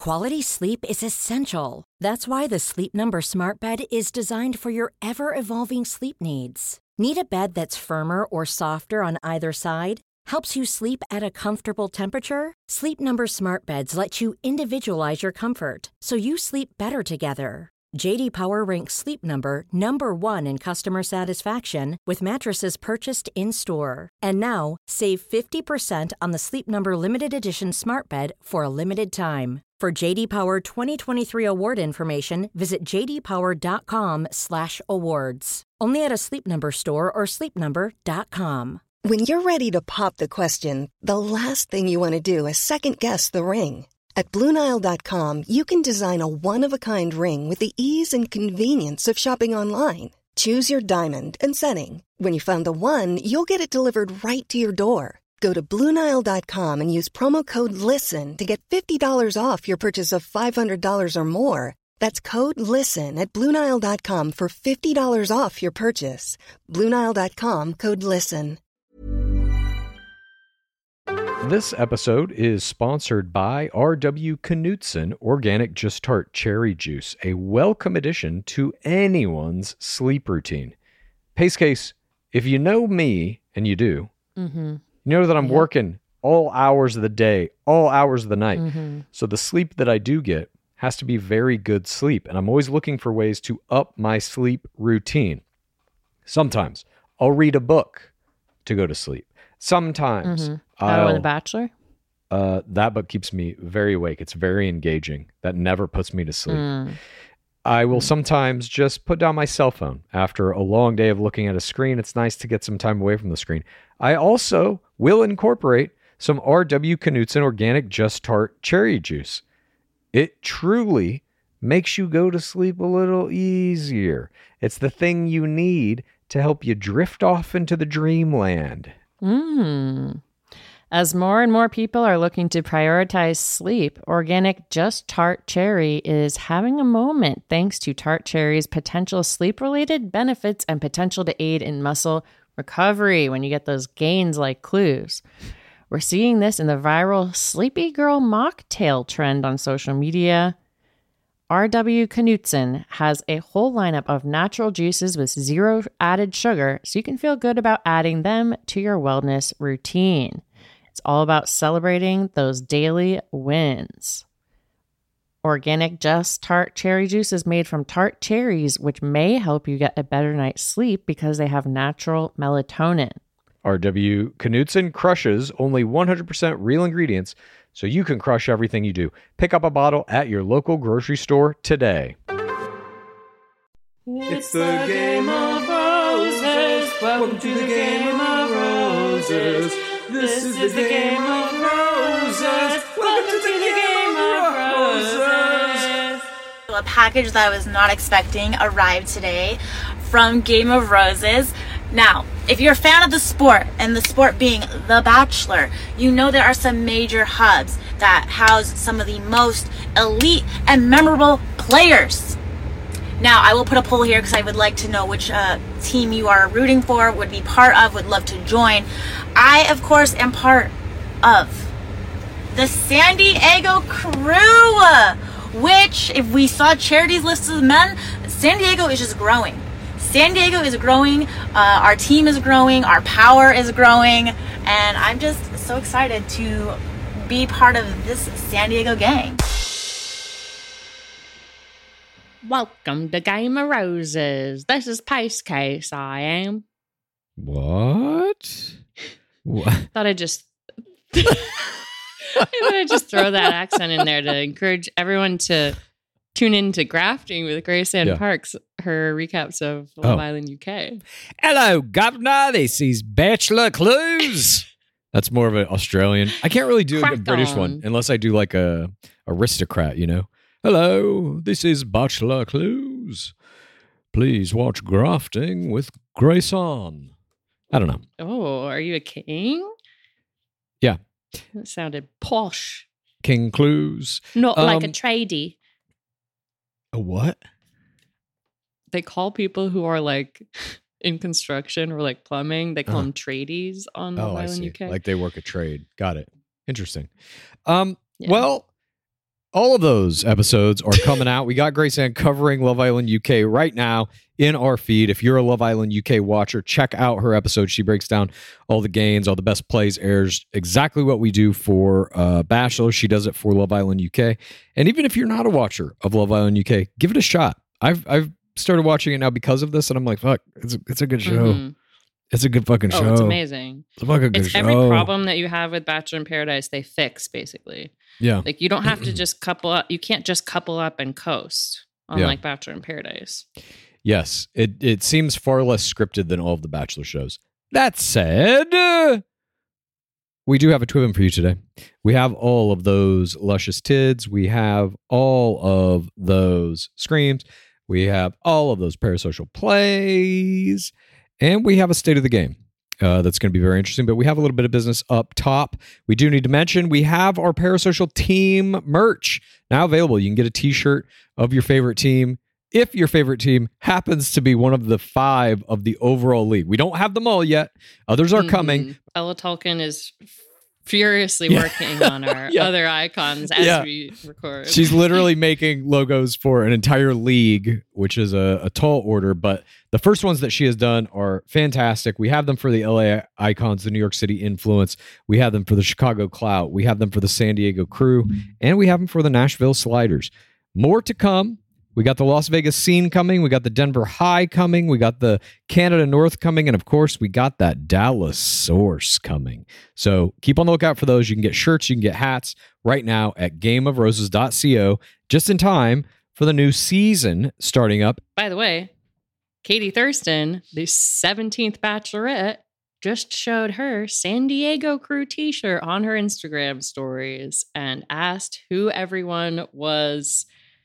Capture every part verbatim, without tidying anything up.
Quality sleep is essential. That's why the Sleep Number Smart Bed is designed for your ever-evolving sleep needs. Need a bed that's firmer or softer on either side? Helps you sleep at a comfortable temperature? Sleep Number Smart Beds let you individualize your comfort, so you sleep better together. J D Power ranks Sleep Number number one in customer satisfaction with mattresses purchased in-store. And now, save fifty percent on the Sleep Number Limited Edition Smart Bed for a limited time. For J D Power twenty twenty-three award information, visit j d power dot com slash awards. Only at a Sleep Number store or sleep number dot com. When you're ready to pop the question, the last thing you want to do is second-guess the ring. At Blue Nile dot com, you can design a one-of-a-kind ring with the ease and convenience of shopping online. Choose your diamond and setting. When you find the one, you'll get it delivered right to your door. Go to Blue Nile dot com and use promo code LISTEN to get fifty dollars off your purchase of five hundred dollars or more. That's code LISTEN at Blue Nile dot com for fifty dollars off your purchase. Blue Nile dot com, code LISTEN. This episode is sponsored by R W Knudsen Organic Just Tart Cherry Juice, a welcome addition to anyone's sleep routine. Pace Case, if you know me, and you do, mm-hmm. you know that I'm yep. working all hours of the day, all hours of the night. Mm-hmm. So the sleep that I do get has to be very good sleep, and I'm always looking for ways to up my sleep routine. Sometimes I'll read a book to go to sleep. Sometimes mm-hmm. I'll... Oh, The Bachelor? Uh, that book keeps me very awake. It's very engaging. That never puts me to sleep. Mm. I will sometimes just put down my cell phone. After a long day of looking at a screen, it's nice to get some time away from the screen. I also will incorporate some R W Knudsen Organic Just Tart Cherry Juice. It truly makes you go to sleep a little easier. It's the thing you need to help you drift off into the dreamland. Mm. As more and more people are looking to prioritize sleep, Organic Just Tart Cherry is having a moment thanks to Tart Cherry's potential sleep-related benefits and potential to aid in muscle recovery when you get those gains like clues. We're seeing this in the viral Sleepy Girl mocktail trend on social media. R W Knudsen has a whole lineup of natural juices with zero added sugar, so you can feel good about adding them to your wellness routine. It's all about celebrating those daily wins. Organic Just Tart Cherry Juice is made from tart cherries, which may help you get a better night's sleep because they have natural melatonin. R W Knudsen crushes only one hundred percent real ingredients, so you can crush everything you do. Pick up a bottle at your local grocery store today. It's the Game of Roses. Welcome to the Game of Roses. This is the Game of Roses. Welcome to the Game of Roses. A package that I was not expecting arrived today from Game of Roses. Now, if you're a fan of the sport, and the sport being The Bachelor, you know there are some major hubs that house some of the most elite and memorable players. Now, I will put a poll here because I would like to know which uh, team you are rooting for, would be part of, would love to join. I, of course, am part of the San Diego Crew, which, if we saw Charity's list of men, San Diego is just growing. San Diego is growing, uh, our team is growing, our power is growing, and I'm just so excited to be part of this San Diego gang. Welcome to Game of Roses. This is Pace Case, I am. What? What? Thought I'd just... I thought I'd just throw that accent in there to encourage everyone to tune in to Grafting with Grace Ann yeah. Parks, her recaps of Love oh. Island U K. Hello, Governor. This is Bachelor Clues. That's more of an Australian. I can't really do Crack a British on. one unless I do like a aristocrat, you know? Hello, this is Bachelor Clues. Please watch Grafting with Grace Ann. I don't know. Oh, are you a king? Yeah. That sounded posh. King Clues. Not um, like a tradie. A what? They call people who are like in construction or like plumbing, they call uh-huh. them tradies on oh, Love I Island see. U K. Like they work a trade. Got it. Interesting. Um, yeah. Well, all of those episodes are coming out. We got Grace Ann covering Love Island U K right now in our feed. If you're a Love Island U K watcher, check out her episode. She breaks down all the gains, all the best plays, airs exactly what we do for uh, Bachelor. She does it for Love Island U K. And even if you're not a watcher of Love Island U K, give it a shot. I've I've started watching it now because of this, and I'm like, fuck, it's a, it's a good show. Mm-hmm. It's a good fucking show. Oh, it's amazing. It's a fucking good it's show. Every problem that you have with Bachelor in Paradise, they fix, basically. Yeah. Like, you don't have to just couple up. You can't just couple up and coast, unlike yeah. Bachelor in Paradise. Yes. It, it seems far less scripted than all of the Bachelor shows. That said, uh, we do have a twibben for you today. We have all of those luscious tids. We have all of those screams. We have all of those parasocial plays. And we have a state of the game uh, that's going to be very interesting, but we have a little bit of business up top. We do need to mention we have our Parasocial team merch now available. You can get a t-shirt of your favorite team if your favorite team happens to be one of the five of the overall league. We don't have them all yet. Others are mm-hmm. coming. Ella Tolkien is furiously yeah. working on our yeah. other icons as yeah. we record. She's literally making logos for an entire league, which is a, a tall order, but the first ones that she has done are fantastic. We have them for the L A Icons, the New York City Influence. We have them for the Chicago Clout. We have them for the San Diego Crew, and we have them for the Nashville Sliders. More to come. We got the Las Vegas Scene coming. We got the Denver High coming. We got the Canada North coming. And of course, we got that Dallas Source coming. So keep on the lookout for those. You can get shirts, you can get hats right now at game of roses dot co, just in time for the new season starting up. By the way, Katie Thurston, the seventeenth Bachelorette, just showed her San Diego Crew t-shirt on her Instagram stories and asked who everyone was...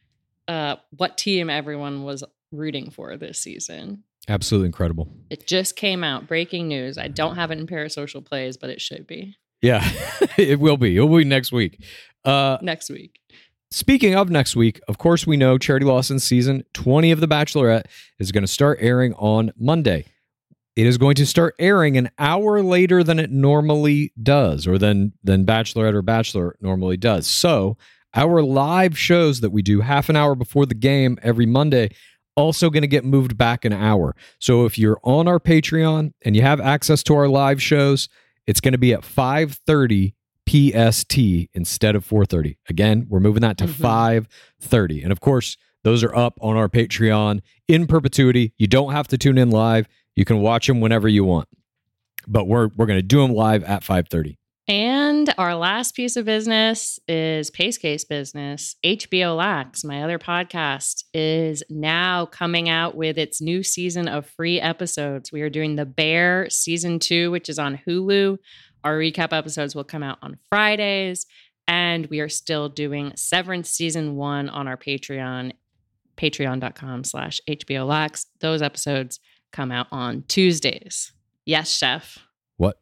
Uh, what team everyone was rooting for this season. Absolutely incredible. It just came out. Breaking news. I don't have it in Parasocial Plays, but it should be. Yeah, it will be. It will be next week. Uh, next week. Speaking of next week, of course, we know Charity Lawson's season twenty of The Bachelorette is going to start airing on Monday. It is going to start airing an hour later than it normally does, or than, than Bachelorette or Bachelor normally does. So, our live shows that we do half an hour before the game every Monday also going to get moved back an hour. So if you're on our Patreon and you have access to our live shows, it's going to be at five thirty P S T instead of four thirty. Again, we're moving that to mm-hmm. five thirty. And of course, those are up on our Patreon in perpetuity. You don't have to tune in live. You can watch them whenever you want. But we're we're going to do them live at five thirty. And our last piece of business is Pace Case Business. H B O Lax, my other podcast, is now coming out with its new season of free episodes. We are doing The Bear Season two, which is on Hulu. Our recap episodes will come out on Fridays. And we are still doing Severance Season one on our Patreon, patreon.com slash HBO Lax. Those episodes come out on Tuesdays. Yes, Chef. What?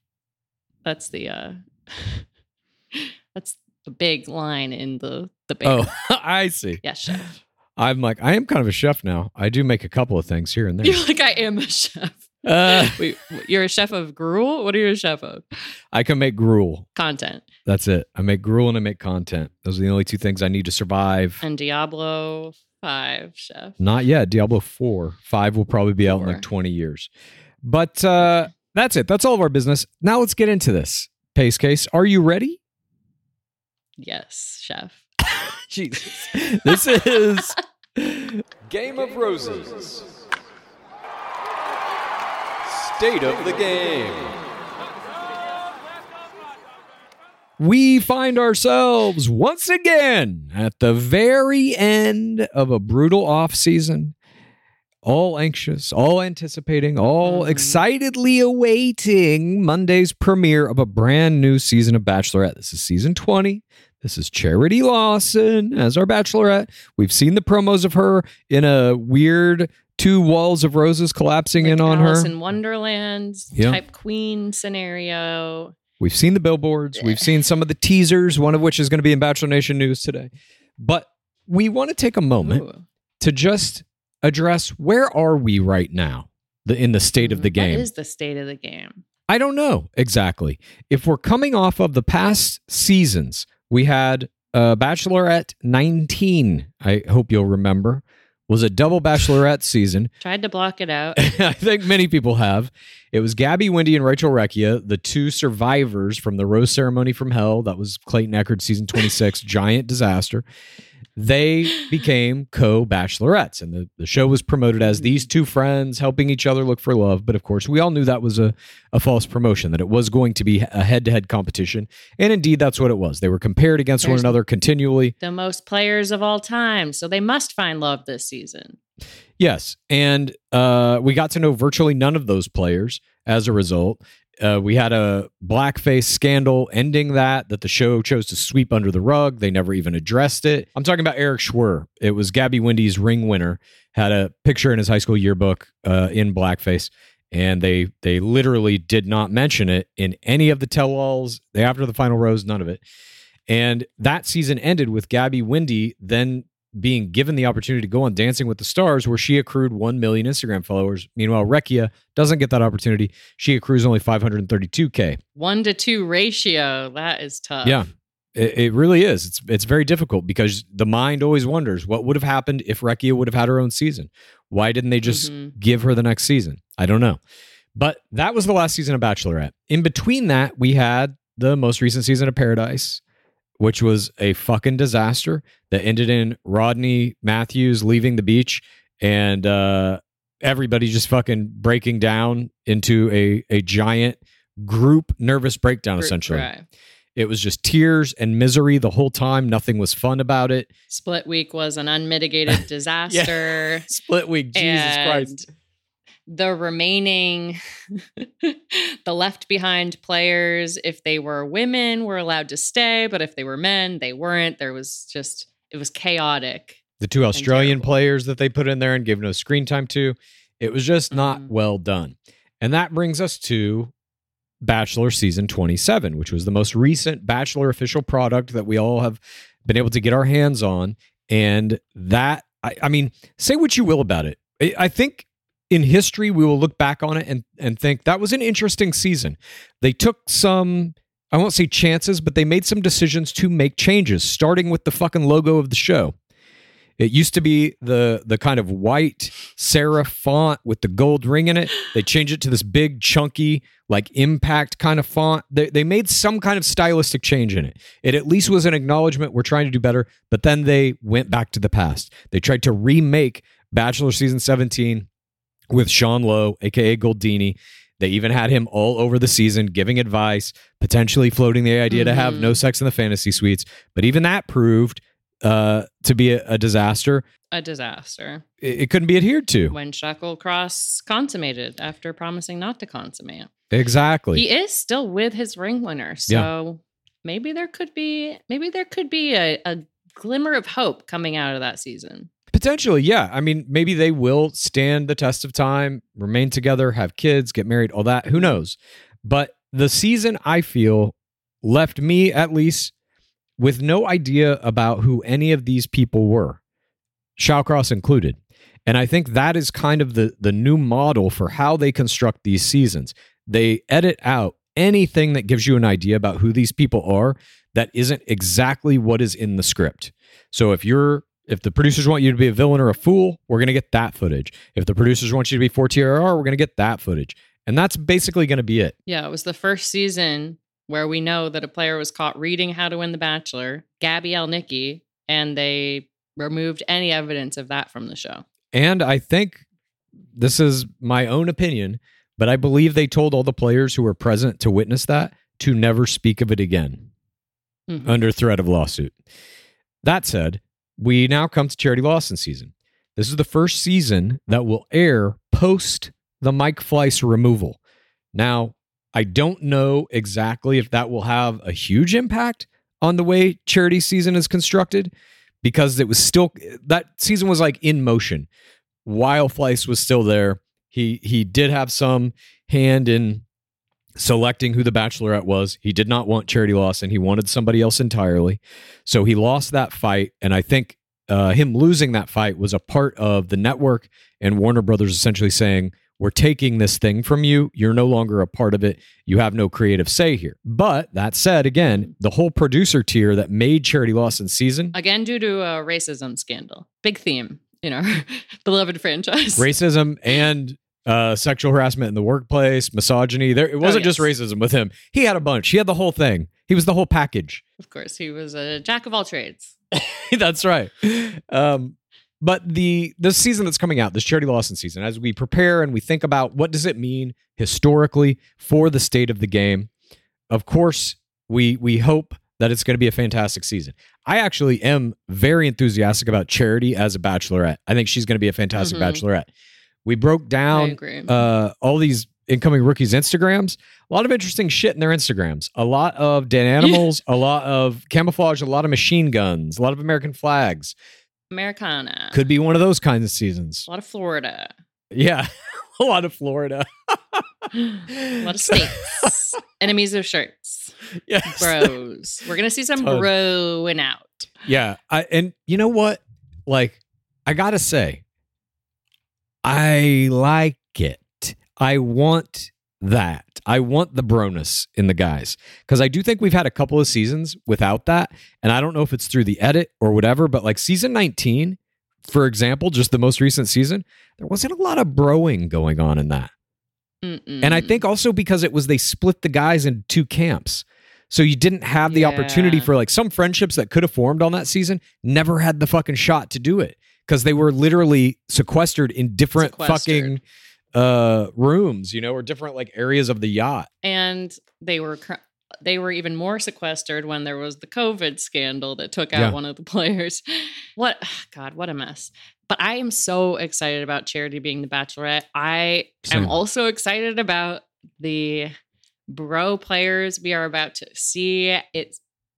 That's the uh, that's the big line in the the Bear. Oh, I see. Yes, chef. I'm like, I am kind of a chef now. I do make a couple of things here and there. You're like, I am a chef. Uh, Wait, you're a chef of gruel? What are you a chef of? I can make gruel. Content. That's it. I make gruel and I make content. Those are the only two things I need to survive. And Diablo five, chef. Not yet. Diablo four. five will probably be out four. in like twenty years. But uh, that's it. That's all of our business. Now let's get into this. Pace Case, are you ready? Yes, chef. Jesus. This is Game of Roses. State of the game. We find ourselves once again at the very end of a brutal off season. All anxious, all anticipating, all mm-hmm. excitedly awaiting Monday's premiere of a brand new season of Bachelorette. This is season twenty. This is Charity Lawson as our Bachelorette. We've seen the promos of her in a weird two walls of roses collapsing like in on Alice her. in Wonderland yeah. type queen scenario. We've seen the billboards. We've seen some of the teasers, one of which is going to be in Bachelor Nation News today. But we want to take a moment Ooh. to just address where are we right now the, in the state of the game. What is the state of the game? I don't know exactly. If we're coming off of the past seasons, we had uh, Bachelorette nineteen, I hope you'll remember, was a double Bachelorette season. Tried to block it out. I think many people have. It was Gabby Windey and Rachel Recchia, the two survivors from the Rose Ceremony from Hell. That was Clayton Echard season twenty-six, giant disaster. They became co-bachelorettes, and the, the show was promoted as these two friends helping each other look for love. But of course, we all knew that was a, a false promotion, that it was going to be a head-to-head competition. And indeed, that's what it was. They were compared against There's one another continually. The most players of all time, so they must find love this season. Yes, and uh, we got to know virtually none of those players as a result. Uh, we had a blackface scandal ending that, that the show chose to sweep under the rug. They never even addressed it. I'm talking about Eric Schwer. It was Gabby Windey's ring winner, had a picture in his high school yearbook uh, in blackface, and they they literally did not mention it in any of the tell-alls. They, after the final rose, none of it. And that season ended with Gabby Windey then being given the opportunity to go on Dancing with the Stars, where she accrued one million Instagram followers. Meanwhile, Recchia doesn't get that opportunity. She accrues only five hundred thirty-two K. One to two ratio. That is tough. Yeah, it, it really is. It's it's very difficult because the mind always wonders what would have happened if Recchia would have had her own season. Why didn't they just mm-hmm. give her the next season? I don't know. But that was the last season of Bachelorette. In between that, we had the most recent season of Paradise, which was a fucking disaster that ended in Rodney Matthews leaving the beach and uh, everybody just fucking breaking down into a, a giant group nervous breakdown, group essentially. Cry. It was just tears and misery the whole time. Nothing was fun about it. Split week was an unmitigated disaster. Yeah. Split week, Jesus and Christ. The remaining, the left behind players, if they were women, were allowed to stay. But if they were men, they weren't. There was just, it was chaotic. The two Australian players that they put in there and gave no screen time to, it was just not mm-hmm. well done. And that brings us to Bachelor season twenty-seven, which was the most recent Bachelor official product that we all have been able to get our hands on. And that, I, I mean, say what you will about it. I, I think in history, we will look back on it and, and think that was an interesting season. They took some, I won't say chances, but they made some decisions to make changes, starting with the fucking logo of the show. It used to be the the kind of white serif font with the gold ring in it. They changed it to this big, chunky, like impact kind of font. They, they made some kind of stylistic change in it. It at least was an acknowledgement we're trying to do better, but then they went back to the past. They tried to remake Bachelor season seventeen with Sean Lowe, a k a. Goldini. They even had him all over the season giving advice, potentially floating the idea mm-hmm. to have no sex in the fantasy suites. But even that proved uh, to be a, a disaster. A disaster. It, it couldn't be adhered to. When Shacklecross consummated after promising not to consummate. Exactly. He is still with his ring winner. So yeah. maybe there could be maybe there could be a, a glimmer of hope coming out of that season. Potentially, yeah. I mean, maybe they will stand the test of time, remain together, have kids, get married, all that. Who knows? But the season, I feel, left me, at least, with no idea about who any of these people were, Shawcross included. And I think that is kind of the, the new model for how they construct these seasons. They edit out anything that gives you an idea about who these people are that isn't exactly what is in the script. So if you're If the producers want you to be a villain or a fool, we're going to get that footage. If the producers want you to be four T R R, we're going to get that footage. And that's basically going to be it. Yeah, it was the first season where we know that a player was caught reading How to Win the Bachelor, Gabby Elnicki, and they removed any evidence of that from the show. And I think this is my own opinion, but I believe they told all the players who were present to witness that to never speak of it again mm-hmm. under threat of lawsuit. That said, we now come to Charity Lawson season. This is the first season that will air post the Mike Fleiss removal. Now, I don't know exactly if that will have a huge impact on the way Charity season is constructed, because it was still, that season was like in motion while Fleiss was still there. He he did have some hand in selecting who the Bachelorette was. He did not want Charity Lawson. He wanted somebody else entirely. So he lost that fight. And I think uh, him losing that fight was a part of the network and Warner Brothers essentially saying, we're taking this thing from you. You're no longer a part of it. You have no creative say here. But that said, again, the whole producer tier that made Charity Lawson's season. Again, due to a racism scandal. Big theme in our beloved franchise. Racism and uh, sexual harassment in the workplace, misogyny. There, it wasn't oh, yes. just racism with him. He had a bunch. He had the whole thing. He was the whole package. Of course, he was a jack of all trades. That's right. Um, but the the season that's coming out, this Charity Lawson season, as we prepare and we think about what does it mean historically for the state of the game, of course, we we hope that it's going to be a fantastic season. I actually am very enthusiastic about Charity as a bachelorette. I think she's going to be a fantastic Mhm. bachelorette. We broke I down agree. uh, all these incoming rookies' Instagrams. A lot of interesting shit in their Instagrams. A lot of dead animals, a lot of camouflage, a lot of machine guns, a lot of American flags. Americana. Could be one of those kinds of seasons. A lot of Florida. Yeah, a lot of Florida. A lot of states. Enemies of shirts. Yes. Bros. We're going to see some Tons. broing out. Yeah. I, and you know what? Like, I got to say, I like it. I want that. I want the broness in the guys. Because I do think we've had a couple of seasons without that. And I don't know if it's through the edit or whatever, but like season nineteen, for example, just the most recent season, there wasn't a lot of broing going on in that. Mm-mm. And I think also because it was they split the guys into two camps. So you didn't have the Yeah. opportunity for like some friendships that could have formed on that season, never had the fucking shot to do it because they were literally sequestered in different Sequestered. fucking uh rooms, you know, or different like areas of the yacht. And they were cr- they were even more sequestered when there was the COVID scandal that took out Yeah. one of the players. What God, what a mess. But I am so excited about Charity being the Bachelorette. I Same. am also excited about the bro players we are about to see. It's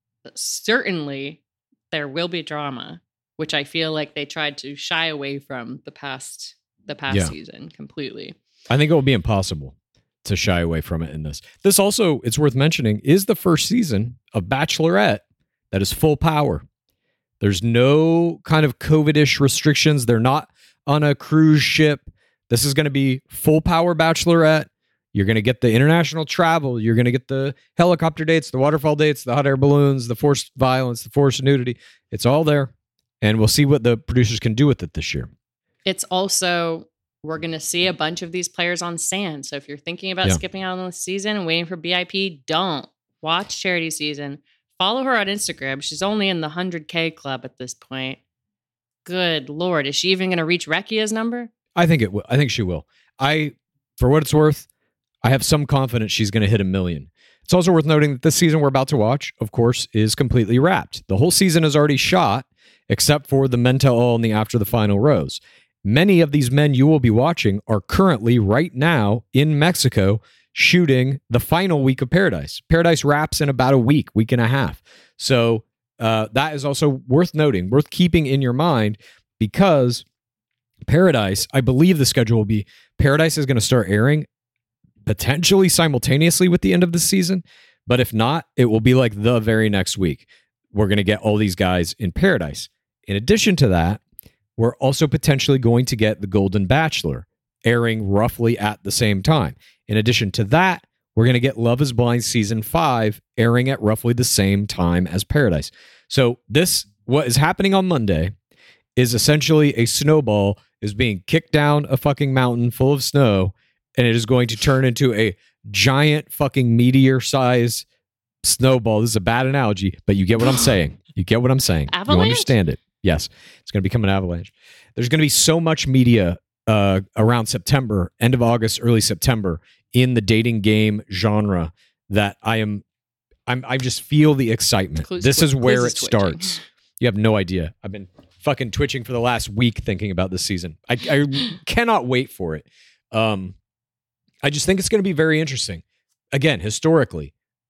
certainly there will be drama, which I feel like they tried to shy away from the past the past Yeah. season completely. I think it will be impossible to shy away from it in this. This also, it's worth mentioning, is the first season of Bachelorette that is full power. There's no kind of COVID-ish restrictions. They're not on a cruise ship. This is going to be full power Bachelorette. You're going to get the international travel. You're going to get the helicopter dates, the waterfall dates, the hot air balloons, the forced violence, the forced nudity. It's all there. And we'll see what the producers can do with it this year. It's also, we're going to see a bunch of these players on sand. So if you're thinking about Yeah. skipping out on the season and waiting for B I P, don't. Watch Charity season. Follow her on Instagram. She's only in the one hundred K club at this point. Good Lord. Is she even going to reach Rekia's number? I think it will. I think she will. I, for what it's worth, I have some confidence she's going to hit a million. It's also worth noting that this season we're about to watch, of course, is completely wrapped. The whole season is already shot, except for the men tell all and the after the final rose. Many of these men you will be watching are currently right now in Mexico shooting the final week of Paradise. Paradise wraps in about a week, week and a half. So uh, that is also worth noting, worth keeping in your mind, because Paradise, I believe the schedule will be, Paradise is going to start airing potentially simultaneously with the end of the season. But if not, it will be like the very next week. We're going to get all these guys in Paradise. In addition to that, we're also potentially going to get The Golden Bachelor airing roughly at the same time. In addition to that, we're going to get Love is Blind Season five airing at roughly the same time as Paradise. So this, what is happening on Monday, is essentially a snowball is being kicked down a fucking mountain full of snow, and it is going to turn into a giant fucking meteor-sized snowball. This is a bad analogy, but you get what I'm saying. You get what I'm saying. Avalanche? You understand it. Yes, it's going to become an avalanche. There's going to be so much media uh, around September, end of August, early September, in the dating game genre that I am, I'm, I just feel the excitement. Clues this twi- is where quiz it is twitching. starts. You have no idea. I've been fucking twitching for the last week thinking about this season. I, I cannot wait for it. Um, I just think it's going to be very interesting. Again, historically,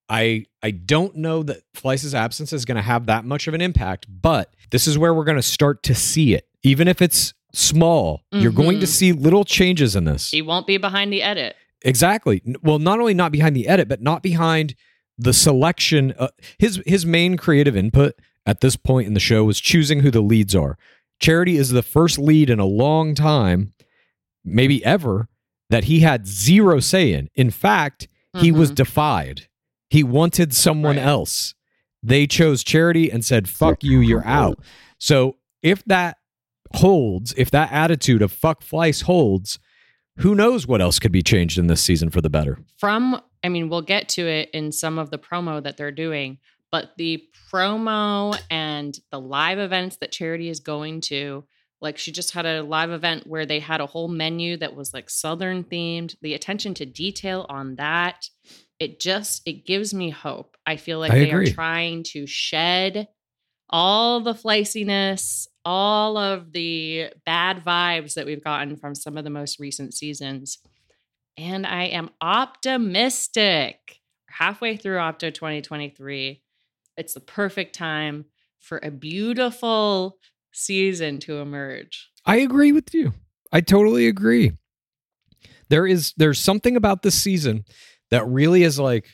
I I don't know that Fleiss's absence is going to have that much of an impact, but this is where we're going to start to see it. Even if it's small, you're going to Mhm. see little changes in this. He won't be behind the edit. Exactly. N- Well, not only not behind the edit, but not behind the selection. Uh, his his main creative input at this point in the show was choosing who the leads are. Charity is the first lead in a long time, maybe ever, that he had zero say in. In fact, he mm-hmm. was defied. He wanted someone right. else. They chose Charity and said, fuck you, you're out. So if that holds, if that attitude of fuck Fleiss holds, who knows what else could be changed in this season for the better? From, I mean, we'll get to it in some of the promo that they're doing, but the promo and the live events that Charity is going to, like she just had a live event where they had a whole menu that was like Southern themed, the attention to detail on that. It just, it gives me hope. I feel like I they agree. are trying to shed all the fleissiness, all of the bad vibes that we've gotten from some of the most recent seasons. And I am optimistic. Halfway through Opto twenty twenty-three, it's the perfect time for a beautiful season to emerge. I agree with you. I totally agree. There is, there's something about this season that really is like,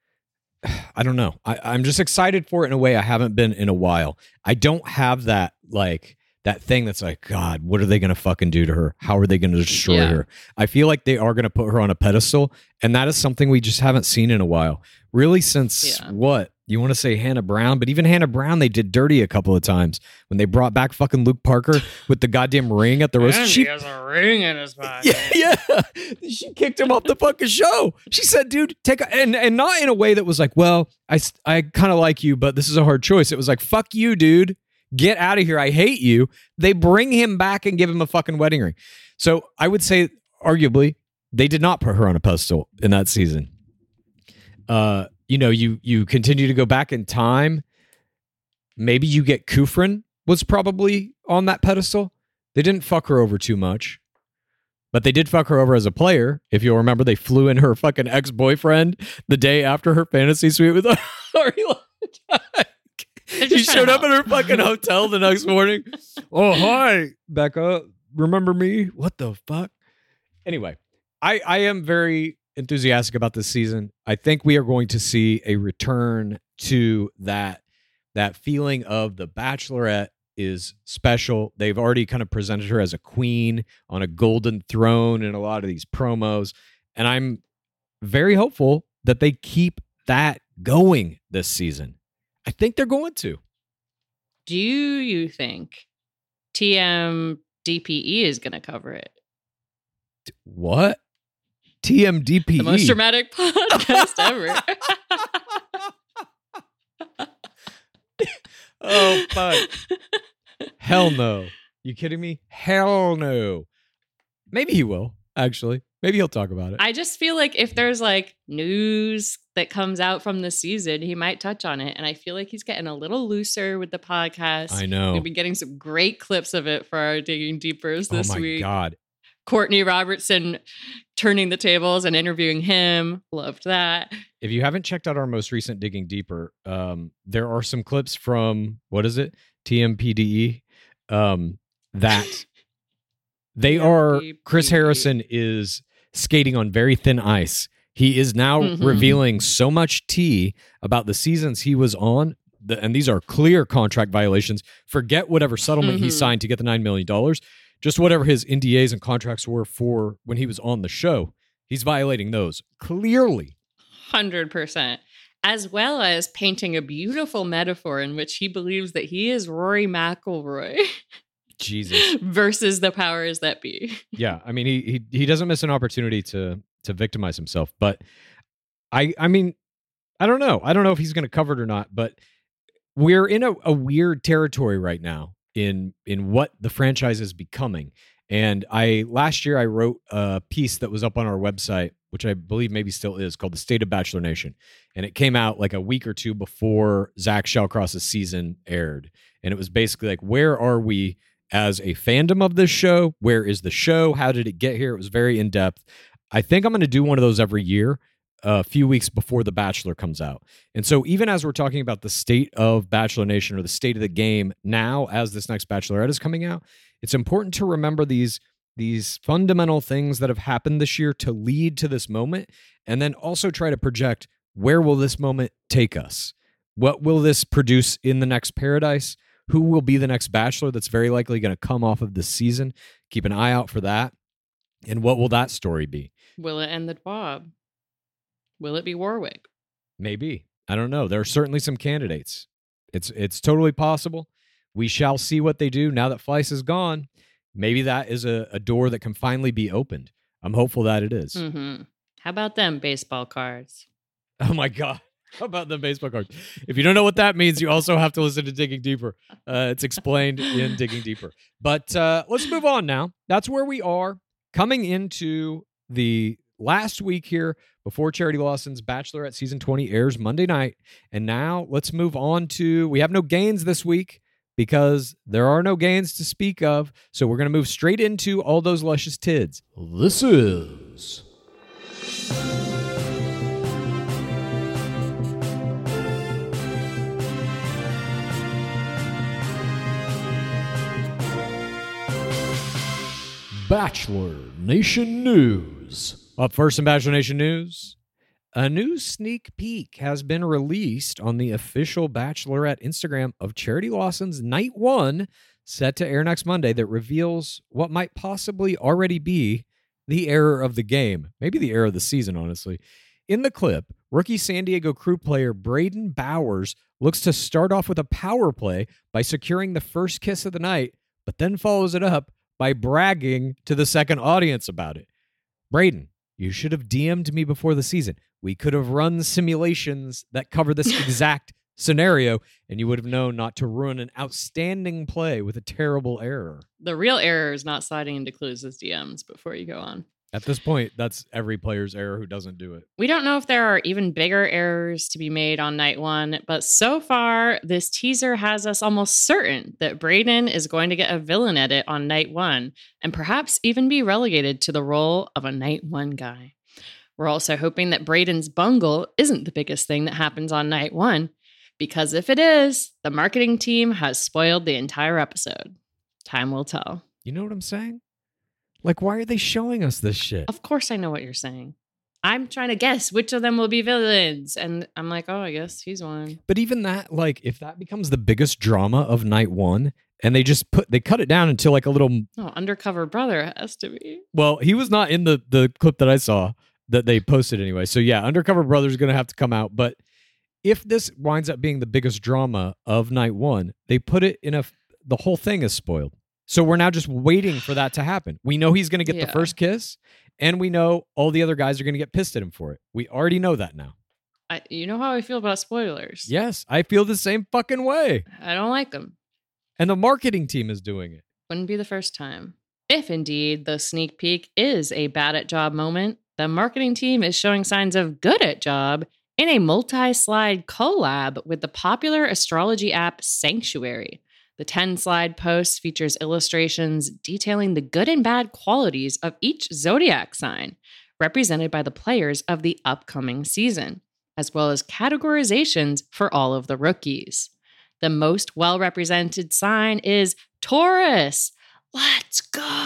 I don't know. I, I'm just excited for it in a way I haven't been in a while. I don't have that like that thing that's like, God, what are they going to fucking do to her? How are they going to destroy yeah. her? I feel like they are going to put her on a pedestal, and that is something we just haven't seen in a while. Really, since yeah. what? You want to say Hannah Brown, but even Hannah Brown, they did dirty a couple of times when they brought back fucking Luke Parker with the goddamn ring at the roast. And she he has a ring in his pocket. Yeah, yeah. She kicked him off the fucking show. She said, dude, take a, and, and not in a way that was like, well, I, I kind of like you, but this is a hard choice. It was like, fuck you, dude. Get out of here. I hate you. They bring him back and give him a fucking wedding ring. So I would say, arguably, they did not put her on a pedestal in that season. Uh, You know, you you continue to go back in time. Maybe you get Kufrin was probably on that pedestal. They didn't fuck her over too much, but they did fuck her over as a player. If you'll remember, they flew in her fucking ex-boyfriend the day after her fantasy suite with Ari Lovejoy. He showed up at her fucking hotel the next morning. Oh, hi, Becca. Remember me? What the fuck? Anyway, I, I am very enthusiastic about this season. I think we are going to see a return to that that feeling of the Bachelorette is special. They've already kind of presented her as a queen on a golden throne in a lot of these promos, and I'm very hopeful that they keep that going this season. I think they're going to. Do you think T M D P E is going to cover it? What? T M D P E. The most dramatic podcast ever. Oh, fuck. Hell no. You kidding me? Hell no. Maybe he will, actually. Maybe he'll talk about it. I just feel like if there's like news that comes out from the season, he might touch on it. And I feel like he's getting a little looser with the podcast. I know. We've been getting some great clips of it for our Digging Deepers this week. Oh, my week. God. Courtney Robertson turning the tables and interviewing him. Loved that. If you haven't checked out our most recent Digging Deeper, um, there are some clips from, what is it? T M P D E. Um, that they are, Chris Harrison is skating on very thin ice. He is now mm-hmm. revealing so much tea about the seasons he was on. The, and these are clear contract violations. Forget whatever settlement mm-hmm. he signed to get the nine million dollars. Just whatever his N D As and contracts were for when he was on the show. He's violating those clearly. one hundred percent. As well as painting a beautiful metaphor in which he believes that he is Rory McIlroy. Jesus. Versus the powers that be. Yeah, I mean, he he he doesn't miss an opportunity to to victimize himself. But I I mean, I don't know. I don't know if he's going to cover it or not. But we're in a, a weird territory right now in in what the franchise is becoming. And I last year I wrote a piece that was up on our website, which I believe maybe still is, called The State of Bachelor Nation. And it came out like a week or two before Zach Shallcross's season aired. And it was basically like, where are we as a fandom of this show? Where is the show? How did it get here? It was very in-depth. I think I'm going to do one of those every year, a few weeks before The Bachelor comes out. And so even as we're talking about the state of Bachelor Nation or the state of the game now, as this next Bachelorette is coming out, it's important to remember these, these fundamental things that have happened this year to lead to this moment, and then also try to project, where will this moment take us? What will this produce in the next Paradise? Who will be the next Bachelor that's very likely going to come off of this season? Keep an eye out for that. And what will that story be? Will it end the D W A B? Will it be Warwick? Maybe. I don't know. There are certainly some candidates. It's it's totally possible. We shall see what they do now that Fleiss is gone. Maybe that is a, a door that can finally be opened. I'm hopeful that it is. Mm-hmm. How about them baseball cards? Oh, my God. How about the baseball cards? If you don't know what that means, you also have to listen to Digging Deeper. Uh, it's explained in Digging Deeper. But uh, let's move on now. That's where we are coming into the last week here before Charity Lawson's Bachelorette Season twenty airs Monday night. And now let's move on to, we have no gains this week because there are no gains to speak of. So we're going to move straight into all those luscious tids. This is... Bachelor Nation News. Up first in Bachelor Nation News, a new sneak peek has been released on the official Bachelorette Instagram of Charity Lawson's Night One, set to air next Monday, that reveals what might possibly already be the error of the game. Maybe the error of the season, honestly. In the clip, rookie San Diego crew player Braden Bowers looks to start off with a power play by securing the first kiss of the night, but then follows it up by bragging to the second audience about it. Braden, you should have D M'd me before the season. We could have run simulations that cover this exact scenario, and you would have known not to ruin an outstanding play with a terrible error. The real error is not sliding into Clues' D Ms before you go on. At this point, that's every player's error who doesn't do it. We don't know if there are even bigger errors to be made on night one, but so far, this teaser has us almost certain that Braden is going to get a villain edit on night one, and perhaps even be relegated to the role of a night one guy. We're also hoping that Braden's bungle isn't the biggest thing that happens on night one, because if it is, the marketing team has spoiled the entire episode. Time will tell. You know what I'm saying? Like, why are they showing us this shit? Of course I know what you're saying. I'm trying to guess which of them will be villains. And I'm like, oh, I guess he's one. But even that, like, if that becomes the biggest drama of night one, and they just put, they cut it down until like a little... Oh, undercover brother has to be. Well, he was not in the, the clip that I saw that they posted anyway. So yeah, undercover brother's going to have to come out. But if this winds up being the biggest drama of night one, they put it in a... The whole thing is spoiled. So we're now just waiting for that to happen. We know he's going to get Yeah. the first kiss, and we know all the other guys are going to get pissed at him for it. We already know that now. I, you know how I feel about spoilers. Yes, I feel the same fucking way. I don't like them. And the marketing team is doing it. Wouldn't be the first time. If indeed the sneak peek is a bad at job moment, the marketing team is showing signs of good at job in a multi-slide collab with the popular astrology app Sanctuary. The ten-slide post features illustrations detailing the good and bad qualities of each zodiac sign, represented by the players of the upcoming season, as well as categorizations for all of the rookies. The most well-represented sign is Taurus. Let's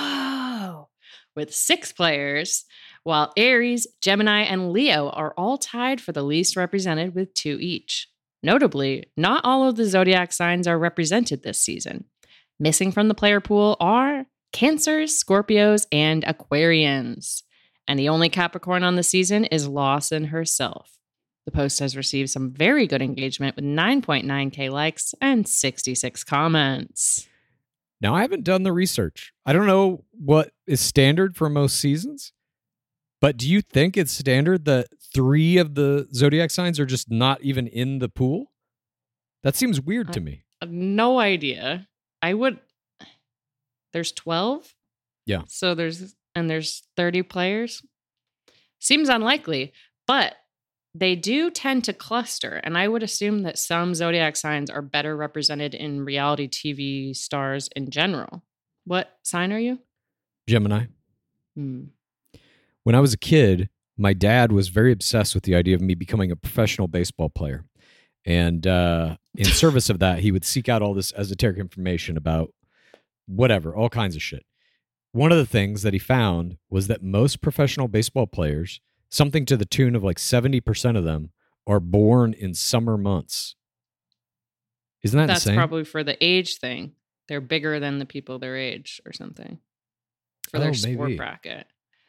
go! With six players, while Aries, Gemini, and Leo are all tied for the least represented with two each. Notably, not all of the zodiac signs are represented this season. Missing from the player pool are Cancers, Scorpios, and Aquarians. And the only Capricorn on the season is Lawson herself. The post has received some very good engagement with nine point nine K likes and sixty-six comments. Now, I haven't done the research. I don't know what is standard for most seasons, but do you think it's standard that three of the zodiac signs are just not even in the pool? That seems weird to me. I have no idea. I would... There's twelve? Yeah. So there's... And there's thirty players? Seems unlikely, but they do tend to cluster, and I would assume that some zodiac signs are better represented in reality T V stars in general. What sign are you? Gemini. Hmm. When I was a kid, my dad was very obsessed with the idea of me becoming a professional baseball player. And uh, in service of that, he would seek out all this esoteric information about whatever, all kinds of shit. One of the things that he found was that most professional baseball players, something to the tune of like seventy percent of them, are born in summer months. Isn't that That's insane? probably for the age thing. They're bigger than the people their age or something. For their Oh, sport maybe. bracket.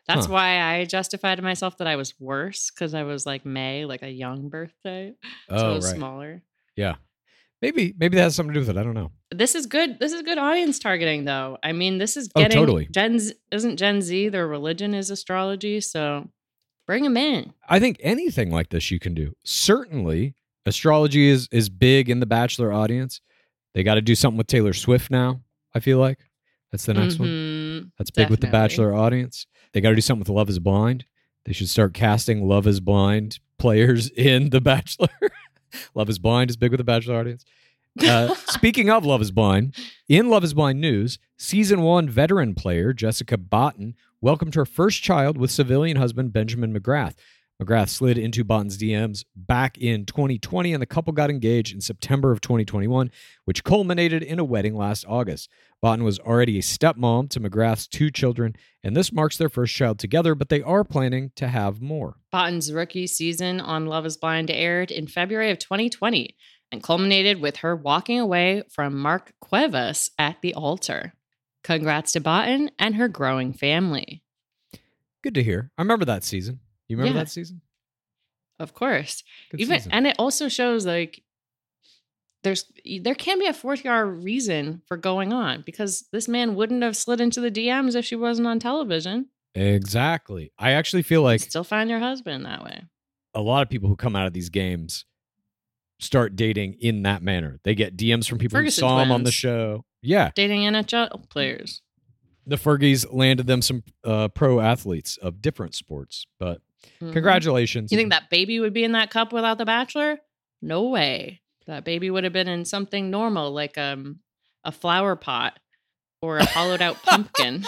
That's Huh. why I justified to myself that I was worse because I was like May, like a young birthday. So Oh, it was right. smaller. Yeah. Maybe maybe that has something to do with it. I don't know. This is good. This is good audience targeting, though. I mean, this is Oh, getting totally. Gen Z, isn't Gen Z, their religion is astrology. So bring them in. I think anything like this you can do. Certainly, astrology is is big in the Bachelor audience. They got to do something with Taylor Swift now, I feel like. That's the next one. Mhm, That's big with the definitely. Bachelor audience. They got to do something with Love is Blind. They should start casting Love is Blind players in The Bachelor. Love is Blind is big with the Bachelor audience. Uh, speaking of Love is Blind, in Love is Blind news, season one veteran player Jessica Botten welcomed her first child with civilian husband Benjamin McGrath. McGrath slid into Botten's D Ms back in twenty twenty, and the couple got engaged in September of twenty twenty-one, which culminated in a wedding last August. Botten was already a stepmom to McGrath's two children, and this marks their first child together, but they are planning to have more. Botten's rookie season on Love is Blind aired in February of twenty twenty and culminated with her walking away from Mark Cuevas at the altar. Congrats to Botten and her growing family. Good to hear. I remember that season. You remember Yeah. that season? Of course. Good Even season. and it also shows like there's there can be a forty-hour reason for going on because this man wouldn't have slid into the D Ms if she wasn't on television. Exactly. I actually feel like Still find your husband that way. a lot of people who come out of these games start dating in that manner. They get D Ms from people Ferguson who saw them on the twins. show. Yeah. Dating N H L players. The Fergies landed them some uh, pro athletes of different sports. But Mhm. congratulations. You think that baby would be in that cup without the Bachelor? No way. That baby would have been in something normal like um a flower pot or a hollowed out pumpkin.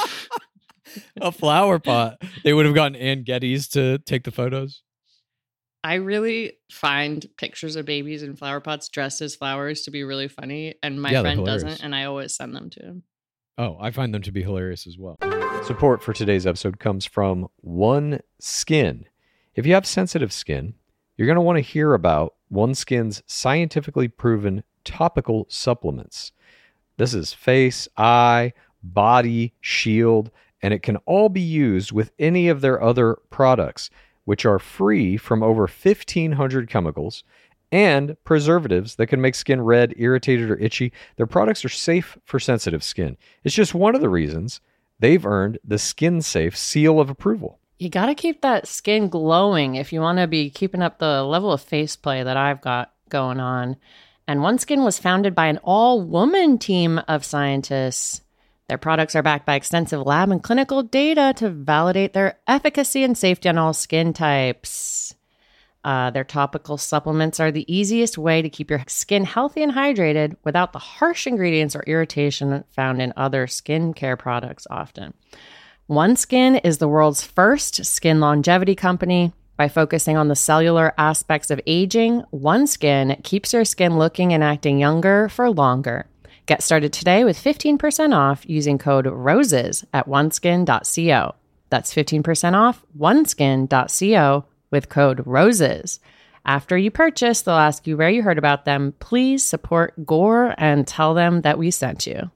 a flower pot. They would have gotten Ann Geddes to take the photos. I really find pictures of babies in flower pots dressed as flowers to be really funny, and my Yeah, they're friend hilarious. doesn't, and I always send them to him. Oh, I find them to be hilarious as well. Support for today's episode comes from OneSkin. If you have sensitive skin, you're going to want to hear about OneSkin's scientifically proven topical supplements. This is face, eye, body, shield, and it can all be used with any of their other products, which are free from over fifteen hundred chemicals and preservatives that can make skin red, irritated, or itchy. Their products are safe for sensitive skin. It's just one of the reasons they've earned the Skin Safe seal of approval. You got to keep that skin glowing if you want to be keeping up the level of face play that I've got going on. And OneSkin was founded by an all-woman team of scientists. Their products are backed by extensive lab and clinical data to validate their efficacy and safety on all skin types. Uh, their topical supplements are the easiest way to keep your skin healthy and hydrated without the harsh ingredients or irritation found in other skincare products often. OneSkin is the world's first skin longevity company. By focusing on the cellular aspects of aging, OneSkin keeps your skin looking and acting younger for longer. Get started today with fifteen percent off using code ROSES at oneskin dot co. That's fifteen percent off oneskin dot co with code ROSES. After you purchase, they'll ask you where you heard about them. Please support Gore and tell them that we sent you.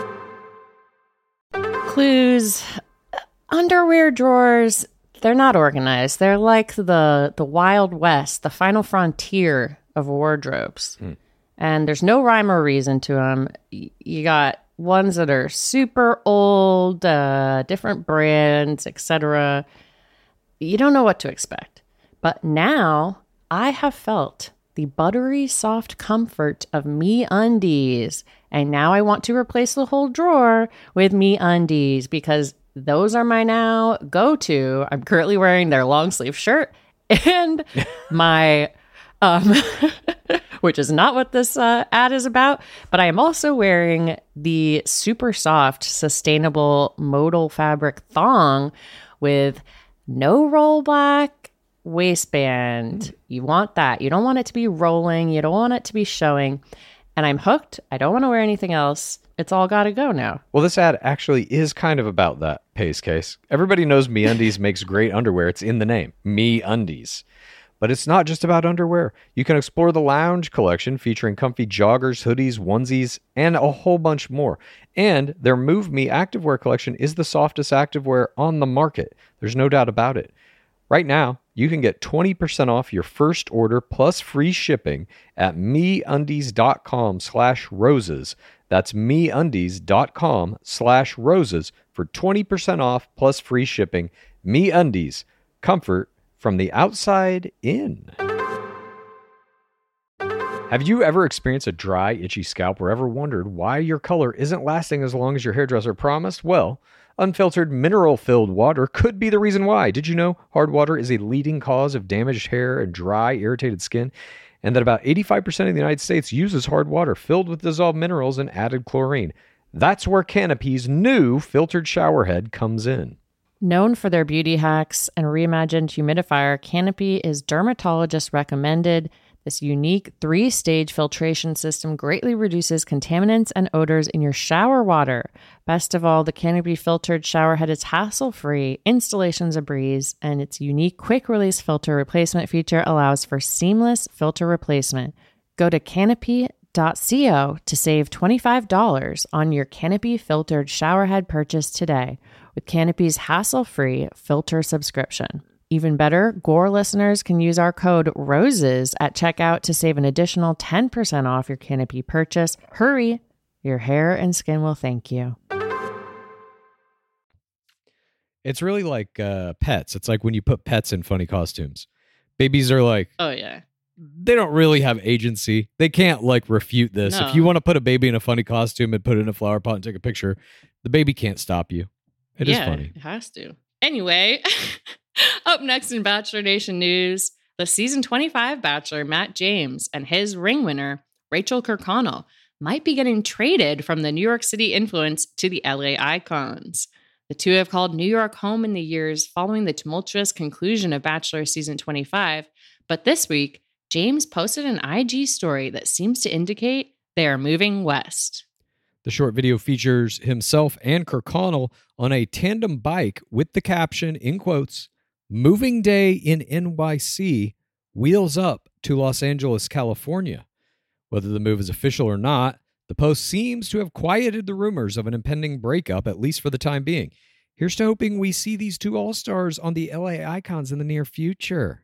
Clues. Underwear drawers, they're not organized. They're like the, the Wild West, the final frontier of wardrobes. Hmm. And there's no rhyme or reason to them. You got ones that are super old, uh, different brands, et cetera. You don't know what to expect. But now I have felt the buttery soft comfort of MeUndies. And now I want to replace the whole drawer with MeUndies because those are my now go-to. I'm currently wearing their long sleeve shirt and my, um, which is not what this uh, ad is about, but I am also wearing the super soft, sustainable modal fabric thong with no rollback waistband. You want that. You don't want it to be rolling. You don't want it to be showing. And I'm hooked. I don't want to wear anything else. It's all got to go now. Well, this ad actually is kind of about that, Pace Case. Everybody knows MeUndies makes great underwear. It's in the name, MeUndies. But it's not just about underwear. You can explore the lounge collection featuring comfy joggers, hoodies, onesies, and a whole bunch more. And their Move Me activewear collection is the softest activewear on the market. There's no doubt about it. Right now, you can get twenty percent off your first order plus free shipping at meundies.com slash roses. That's meundies.com slash roses for twenty percent off plus free shipping. MeUndies. Comfort from the outside in. Have you ever experienced a dry, itchy scalp or ever wondered why your color isn't lasting as long as your hairdresser promised? Well, unfiltered, mineral-filled water could be the reason why. Did you know hard water is a leading cause of damaged hair and dry, irritated skin? And that about eighty-five percent of the United States uses hard water filled with dissolved minerals and added chlorine. That's where Canopy's new filtered shower head comes in. Known for their beauty hacks and reimagined humidifier, Canopy is dermatologist recommended. This unique three-stage filtration system greatly reduces contaminants and odors in your shower water. Best of all, the Canopy filtered shower head is hassle-free, installation's a breeze, and its unique quick-release filter replacement feature allows for seamless filter replacement. Go to canopy dot co to save twenty-five dollars on your Canopy filtered shower head purchase today with Canopy's hassle-free filter subscription. Even better, Gore listeners can use our code ROSES at checkout to save an additional ten percent off your Canopy purchase. Hurry, your hair and skin will thank you. It's really like uh, pets. It's like when you put pets in funny costumes. Babies are like, Oh, yeah. they don't really have agency. They can't like refute this. No. If you want to put a baby in a funny costume and put it in a flower pot and take a picture, the baby can't stop you. It is yeah, funny. It has to. Anyway, up next in Bachelor Nation news, the season twenty-five Bachelor Matt James and his ring winner, Rachel Kirkconnell, might be getting traded from the New York City influence to the L A Icons. The two have called New York home in the years following the tumultuous conclusion of Bachelor season twenty-five, but this week, James posted an I G story that seems to indicate they are moving west. The short video features himself and Kirkconnell on a tandem bike with the caption, in quotes, "Moving day in N Y C, wheels up to Los Angeles, California." Whether the move is official or not, the post seems to have quieted the rumors of an impending breakup, at least for the time being. Here's to hoping we see these two all-stars on the L A Icons in the near future.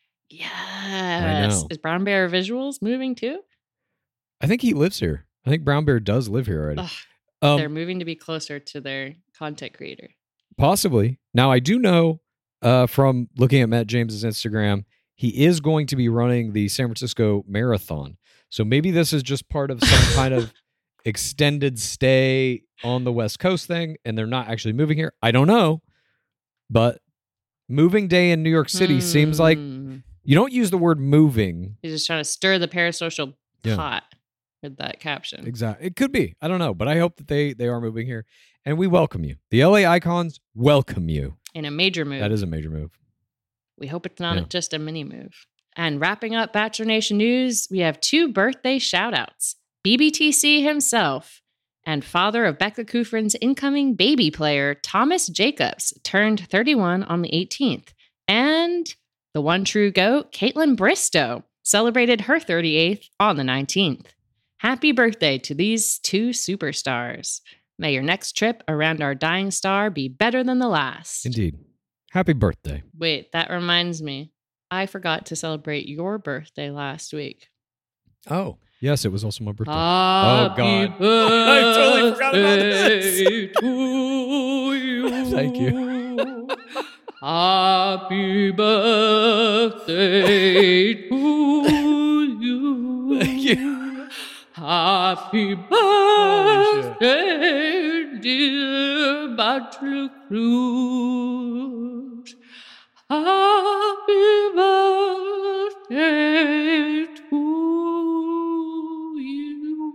Yes. Is Brown Bear Visuals moving too? I think he lives here. I think Brown Bear does live here already. Ugh, um, they're moving to be closer to their content creator. Possibly. Now, I do know uh, from looking at Matt James's Instagram, he is going to be running the San Francisco Marathon. So maybe this is just part of some kind of extended stay on the West Coast thing, and they're not actually moving here. I don't know. But moving day in New York City hmm. seems like you don't use the word moving. He's just trying to stir the parasocial Yeah. pot with that caption. Exactly. It could be. I don't know. But I hope that they, they are moving here. And we welcome you. The L A Icons welcome you. In a major move. That is a major move. We hope it's not Yeah. just a mini move. And wrapping up Bachelor Nation news, we have two birthday shout-outs. B B T C himself and father of Becca Kufrin's incoming baby player, Thomas Jacobs, turned thirty-one on the eighteenth. And the one true GOAT, Caitlin Bristow, celebrated her thirty-eighth on the nineteenth. Happy birthday to these two superstars. May your next trip around our dying star be better than the last. Indeed. Happy birthday. Wait, that reminds me. I forgot to celebrate your birthday last week. Oh, yes, it was also my birthday. Happy God. birthday I totally forgot about this. to you. Thank you. Happy birthday to you. Thank you. Happy Holy shit. birthday, dear Bachelor Cruz. Happy birthday to you.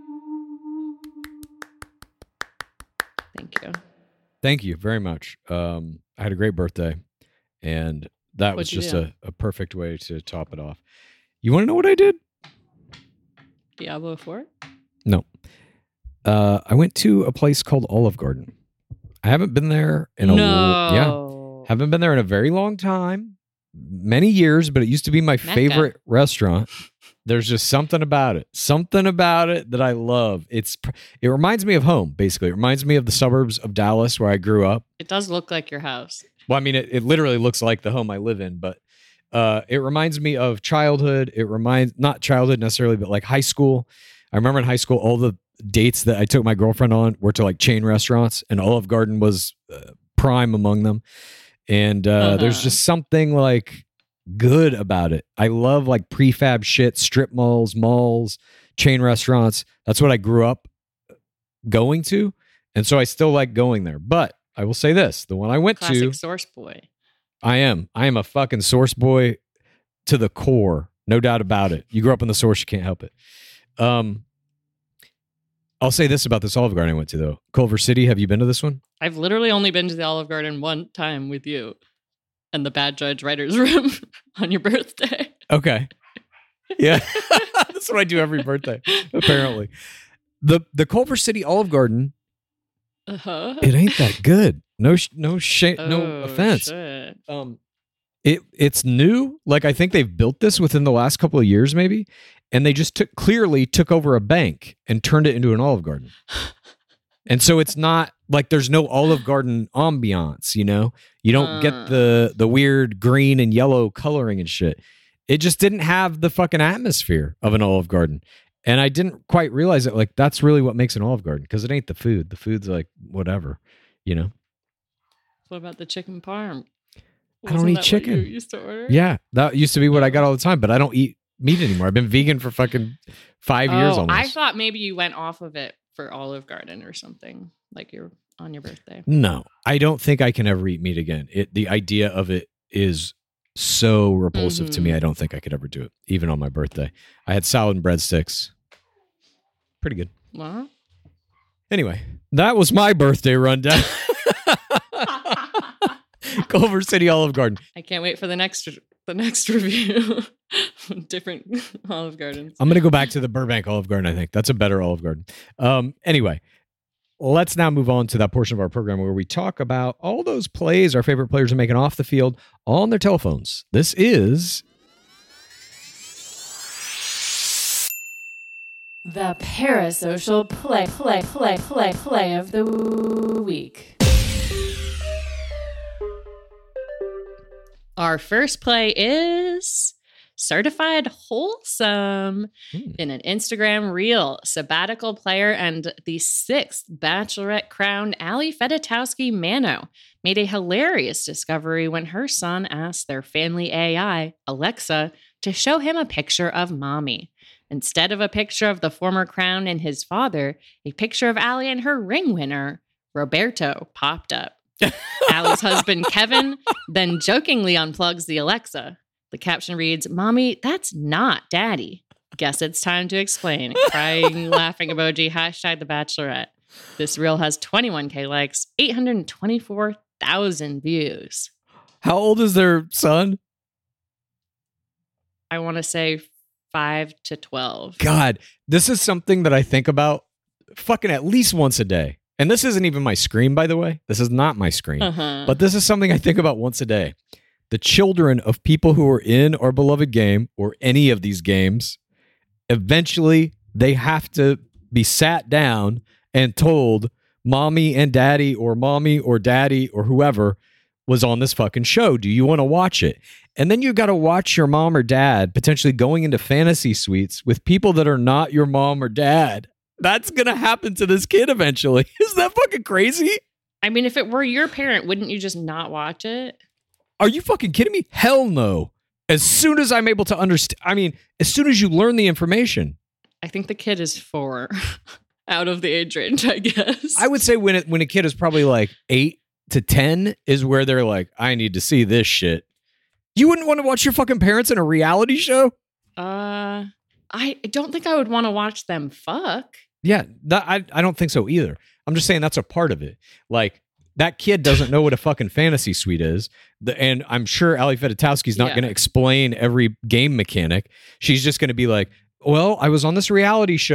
Thank you. Thank you very much. Um, I had a great birthday, and that was What'd you just do? a, a perfect way to top it off. You want to know what I did? Diablo four? No. Uh, I went to a place called Olive Garden. I haven't been there in a No. l- yeah. Haven't been there in a very long time, many years, but it used to be my Mecca. favorite restaurant. There's just something about it. Something about it that I love. It's it reminds me of home, basically. It reminds me of the suburbs of Dallas where I grew up. It does look like your house. Well, I mean, it, it literally looks like the home I live in, but uh, it reminds me of childhood. It reminds, not childhood necessarily, but like high school. I remember in high school, all the dates that I took my girlfriend on were to like chain restaurants, and Olive Garden was uh, prime among them. And uh, Uh-huh. there's just something like good about it. I love like prefab shit, strip malls, malls, chain restaurants. That's what I grew up going to. And so I still like going there. But I will say this, the one I went Classic to, source boy. I am. I am a fucking source boy to the core. No doubt about it. You grew up in the source, you can't help it. Um, I'll say this about this Olive Garden I went to, though. Culver City, have you been to this one? I've literally only been to the Olive Garden one time with you and the Bad Judge Writer's Room on your birthday. Okay. Yeah. That's what I do every birthday, apparently. The the Culver City Olive Garden, Uh-huh. it ain't that good. No sh- no sh- no Oh, offense. shit. Um it it's new. Like I think they've built this within the last couple of years maybe, and they just took clearly took over a bank and turned it into an Olive Garden. And so it's not like there's no Olive Garden ambiance, you know? You don't Uh. get the the weird green and yellow coloring and shit. It just didn't have the fucking atmosphere of an Olive Garden. And I didn't quite realize it. Like, that's really what makes an Olive Garden, because it ain't the food. The food's like whatever, you know? What about the chicken parm? I don't Wasn't eat that what chicken. you used to order? Yeah, that used to be what I got all the time, but I don't eat meat anymore. I've been vegan for fucking five years Oh, almost. I thought maybe you went off of it for Olive Garden or something, like you're on your birthday. No, I don't think I can ever eat meat again. It the idea of it is so repulsive to me. Mhm. I don't think I could ever do it, even on my birthday. I had salad and breadsticks. Pretty good. Well, Anyway, that was my birthday rundown. Culver City Olive Garden. I can't wait for the next the next review. Different Olive Gardens. I'm going to go back to the Burbank Olive Garden, I think. That's a better Olive Garden. Um, anyway, let's now move on to that portion of our program where we talk about all those plays our favorite players are making off the field on their telephones. This is The parasocial play, play, play, play, play of the week. Our first play is Certified Wholesome. Hmm. In an Instagram reel, sabbatical player and the sixth Bachelorette crowned Ali Fedotowsky Mano made a hilarious discovery when her son asked their family A I, Alexa, to show him a picture of mommy. Instead of a picture of the former crown and his father, a picture of Ali and her ring winner, Roberto, popped up. Allie's husband, Kevin, then jokingly unplugs the Alexa. The caption reads, "Mommy, that's not Daddy. Guess it's time to explain." Crying, laughing emoji, hashtag The Bachelorette. This reel has twenty-one K likes, eight hundred twenty-four thousand views. How old is their son? I want to say five to twelve. God, this is something that I think about fucking at least once a day. And this isn't even my screen, by the way. This is not my screen. Uh-huh. But this is something I think about once a day. The children of people who are in our beloved game or any of these games, eventually they have to be sat down and told mommy and daddy or mommy or daddy or whoever was on this fucking show. Do you want to watch it? And then you got to watch your mom or dad potentially going into fantasy suites with people that are not your mom or dad. That's going to happen to this kid eventually. Isn't that fucking crazy? I mean, if it were your parent, wouldn't you just not watch it? Are you fucking kidding me? Hell no. As soon as I'm able to understand, I mean, as soon as you learn the information. I think the kid is four, out of the age range, I guess. I would say when it, when a kid is probably like eight to ten is where they're like, I need to see this shit. You wouldn't want to watch your fucking parents in a reality show? Uh, I don't think I would want to watch them fuck. Yeah, that, I, I don't think so either. I'm just saying that's a part of it. Like, that kid doesn't know what a fucking fantasy suite is. The, and I'm sure Ali Fedotowsky's not Yeah. going to explain every game mechanic. She's just going to be like, well, I was on this reality show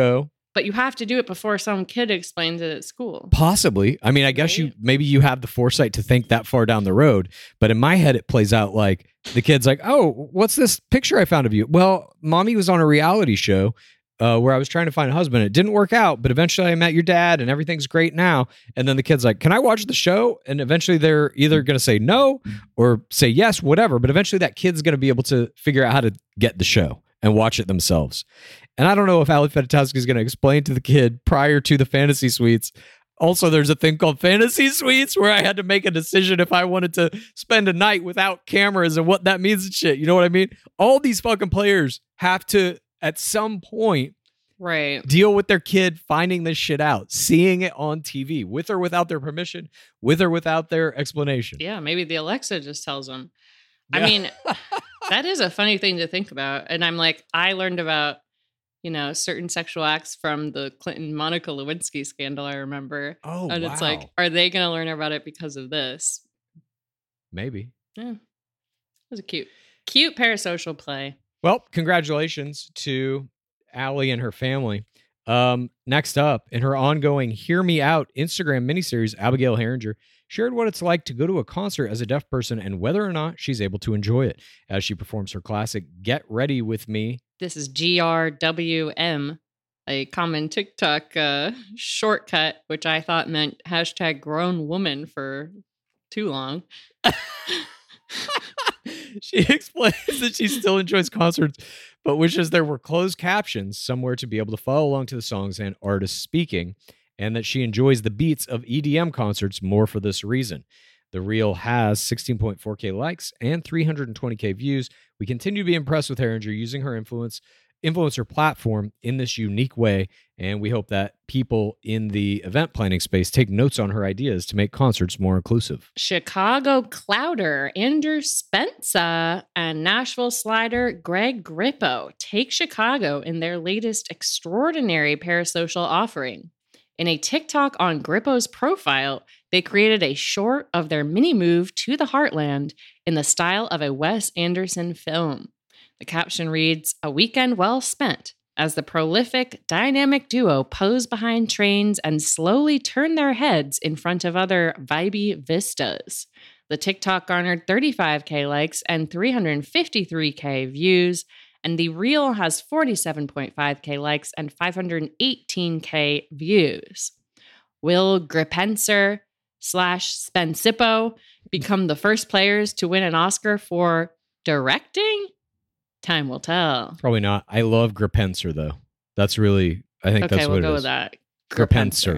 But you have to do it before some kid explains it at school. Possibly. I mean, I guess Right? you maybe you have the foresight to think that far down the road. But in my head, it plays out like the kid's like, "Oh, what's this picture I found of you?" Well, mommy was on a reality show uh, where I was trying to find a husband. It didn't work out, but eventually I met your dad, and everything's great now. And then the kid's like, "Can I watch the show?" And eventually they're either going to say no or say yes, whatever. But eventually that kid's going to be able to figure out how to get the show and watch it themselves. And I don't know if Ali Fedotowsky is going to explain to the kid prior to the fantasy suites. Also, there's a thing called fantasy suites where I had to make a decision if I wanted to spend a night without cameras and what that means and shit. You know what I mean? All these fucking players have to, at some point, Right. deal with their kid finding this shit out, seeing it on T V, with or without their permission, with or without their explanation. Yeah, maybe the Alexa just tells them. Yeah. I mean, that is a funny thing to think about. And I'm like, I learned about, you know, certain sexual acts from the Clinton Monica Lewinsky scandal, I remember. Oh, and wow. it's like, are they going to learn about it because of this? Maybe. Yeah. It was a cute, cute parasocial play. Well, congratulations to Allie and her family. Um, next up, in her ongoing Hear Me Out Instagram miniseries, Abigail Herringer shared what it's like to go to a concert as a deaf person and whether or not she's able to enjoy it as she performs her classic Get Ready With Me. This is G R W M, a common TikTok uh, shortcut, which I thought meant hashtag grown woman for too long. She explains that she still enjoys concerts, but wishes there were closed captions somewhere to be able to follow along to the songs and artists speaking, and that she enjoys the beats of E D M concerts more for this reason. The reel has sixteen point four K likes and three hundred twenty K views. We continue to be impressed with Herringer using her influence influencer platform in this unique way, and we hope that people in the event planning space take notes on her ideas to make concerts more inclusive. Chicago Clouder, Andrew Spencer, and Nashville Slider Greg Grippo take Chicago in their latest extraordinary parasocial offering. In a TikTok on Grippo's profile, they created a short of their mini move to the Heartland in the style of a Wes Anderson film. The caption reads, "A weekend well spent," as the prolific, dynamic duo pose behind trains and slowly turn their heads in front of other vibey vistas. The TikTok garnered thirty-five K likes and three hundred fifty-three K views, and the reel has forty-seven point five K likes and five hundred eighteen K views. Will Gripenser slash Spencippo become the first players to win an Oscar for directing? Time will tell. Probably not. I love Gripenser, though. That's really, I think Okay, that's we'll what go it with is. that. Gripenser.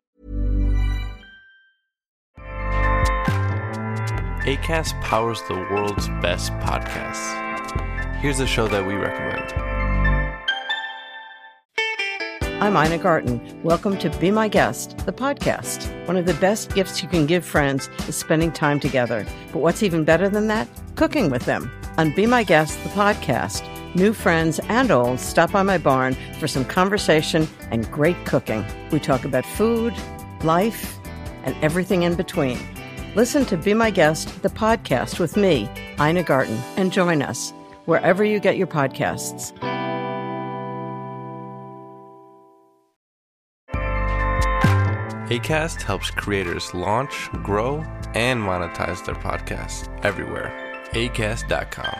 Acast powers the world's best podcasts. Here's a show that we recommend. I'm Ina Garten. Welcome to Be My Guest, the podcast. One of the best gifts you can give friends is spending time together. But what's even better than that? Cooking with them. On Be My Guest, the podcast, new friends and old stop by my barn for some conversation and great cooking. We talk about food, life, and everything in between. Listen to Be My Guest, the podcast with me, Ina Garten, and join us wherever you get your podcasts. Acast helps creators launch, grow, and monetize their podcasts everywhere. acast dot com.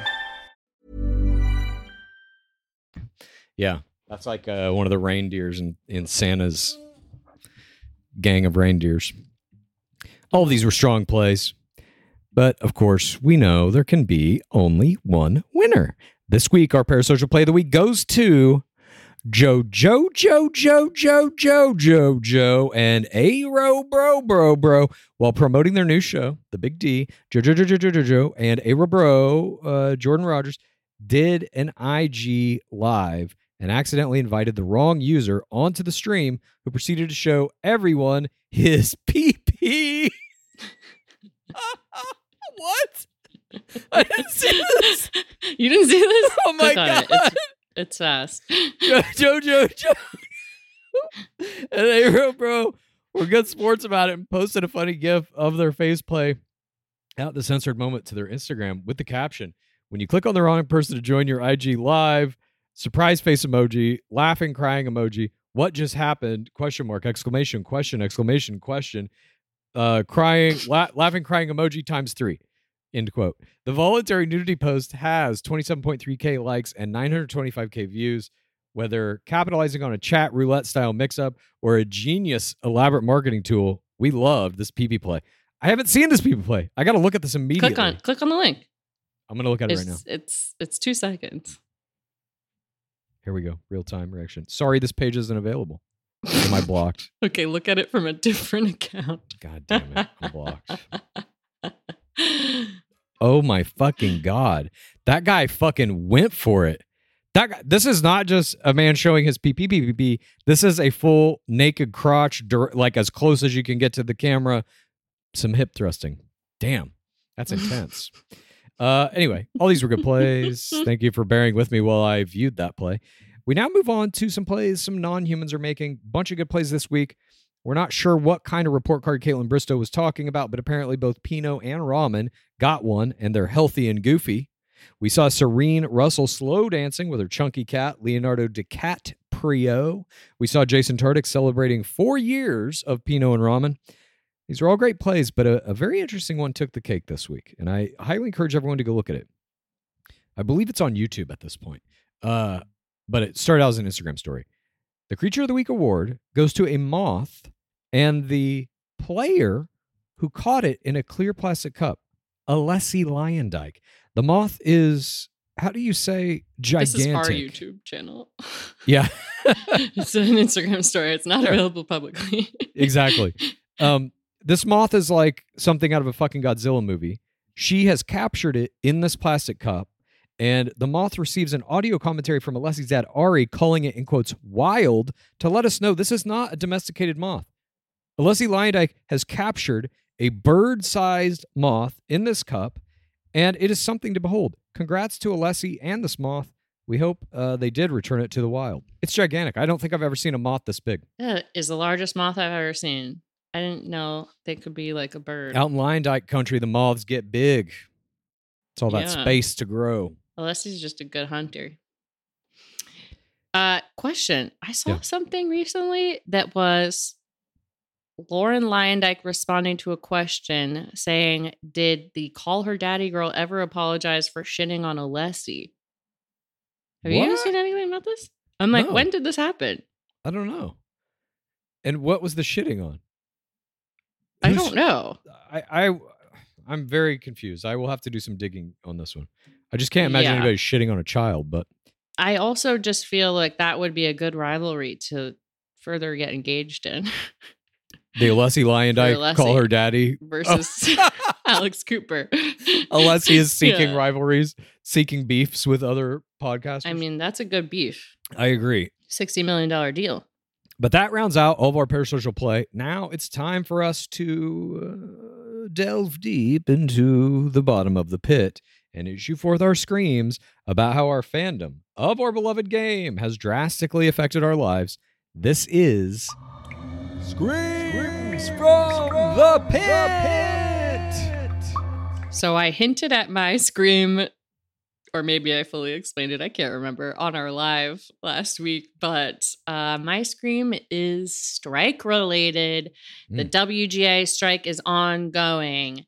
Yeah, that's like uh, one of the reindeers in, in Santa's gang of reindeers. All of these were strong plays. But, of course, we know there can be only one winner. This week, our Parasocial Play of the Week goes to Joe, Joe, Joe, Joe, Joe, Joe, Joe, Joe, and A-Ro, Bro, Bro, Bro, while promoting their new show, The Big D. Joe, Joe, Joe, Joe, Joe, Joe, Joe, and A-Ro, Bro, uh, Jordan Rogers, did an I G live and accidentally invited the wrong user onto the stream, who proceeded to show everyone his pee-pee. What? I didn't see this. You didn't see this? Oh my Click on God. it. It's, it's fast. Joe, Joe, Joe, Joe. And they wrote, bro, we're good sports about it, and posted a funny gif of their face play out the censored moment to their Instagram with the caption, "When you click on the wrong person to join your I G live, surprise face emoji, laughing, crying emoji, What just happened? Question mark, exclamation, question, exclamation, question. Uh, crying, la- laughing, crying emoji times three. End quote. The voluntary nudity post has twenty-seven point three K likes and nine hundred twenty-five K views. Whether capitalizing on a chat roulette style mix-up or a genius elaborate marketing tool, we loved this P P play. I haven't seen this P P play. I got to look at this immediately. Click on, click on the link. I'm going to look at it It's, right now. it's it's two seconds. Here we go. Real-time reaction. Sorry, this page isn't available. Am I blocked? Okay, look at it from a different account. God damn it. I'm blocked. Oh my fucking God. That guy fucking went for it. That guy, this is not just a man showing his pee pee pee pee pee. This is a full naked crotch, like as close as you can get to the camera. Some hip thrusting. Damn. That's intense. Uh, anyway, all these were good plays. Thank you for bearing with me while I viewed that play. We now move on to some plays some non-humans are making. Bunch of good plays this week. We're not sure what kind of report card Caitlin Bristow was talking about, but apparently both Pino and Ramen got one, and they're healthy and goofy. We saw Serene Russell slow dancing with her chunky cat, Leonardo DiCaprio. We saw Jason Tardik celebrating four years of Pino and Ramen. These are all great plays, but a, a very interesting one took the cake this week, and I highly encourage everyone to go look at it. I believe it's on YouTube at this point, uh, but it started out as an Instagram story. The Creature of the Week award goes to a moth and the player who caught it in a clear plastic cup, Alessi Lyondike. The moth is, how do you say, gigantic? This is our YouTube channel. Yeah. It's an Instagram story. It's not available publicly. Exactly. Um, this moth is like something out of a fucking Godzilla movie. She has captured it in this plastic cup, and the moth receives an audio commentary from Alessi's dad, Ari, calling it, in quotes, wild, to let us know this is not a domesticated moth. Alessi Lyondike has captured a bird-sized moth in this cup, and it is something to behold. Congrats to Alessi and this moth. We hope uh, they did return it to the wild. It's gigantic. I don't think I've ever seen a moth this big. That is the largest moth I've ever seen. I didn't know they could be like a bird. Out in Lyondike country, the moths get big. It's all that Yeah. space to grow. Alessi's just a good hunter. Uh, question. I saw Yeah. something recently that was Lauren Lyondike responding to a question saying, did the Call Her Daddy girl ever apologize for shitting on Alessi? Have you What? seen anything about this? I'm like, No. when did this happen? I don't know. And what was the shitting on? I Who's- don't know. I, I, I'm very confused. I will have to do some digging on this one. I just can't imagine Yeah. anybody shitting on a child, but I also just feel like that would be a good rivalry to further get engaged in the Alessi Lyondike Alessi. Call Her Daddy versus Alex Cooper. Alessi is seeking Yeah. rivalries, seeking beefs with other podcasters. I mean, that's a good beef. I agree. sixty million dollars deal. But that rounds out all of our parasocial play. Now it's time for us to uh, delve deep into the bottom of the pit and issue forth our screams about how our fandom of our beloved game has drastically affected our lives. This is Screams from the Pit! So I hinted at my scream, or maybe I fully explained it, I can't remember, on our live last week, but uh, my scream is strike related. The Mm. W G A strike is ongoing.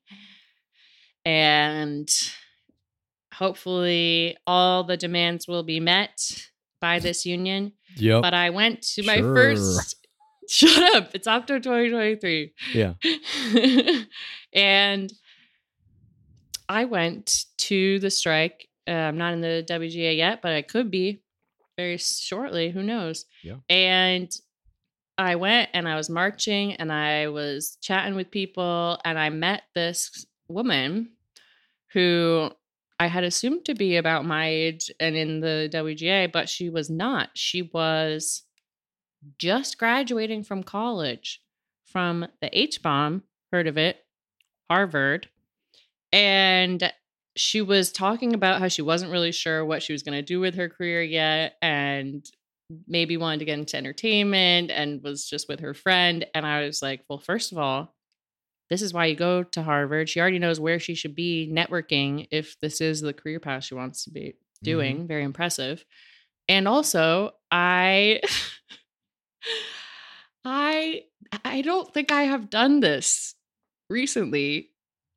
And hopefully all the demands will be met by this union. Yep. But I went to my Sure. first... Shut up. It's Opto twenty twenty-three. Yeah. And I went to the strike. Uh, I'm not in the W G A yet, but I could be very shortly. Who knows? Yeah. And I went and I was marching and I was chatting with people and I met this woman who I had assumed to be about my age and in the W G A, but she was not. She was just graduating from college from the H-bomb, heard of it, Harvard. And she was talking about how she wasn't really sure what she was going to do with her career yet and maybe wanted to get into entertainment and was just with her friend. And I was like, well, first of all, this is why you go to Harvard. She already knows where she should be networking if this is the career path she wants to be doing. Mm-hmm. Very impressive. And also, I I I don't think I have done this recently,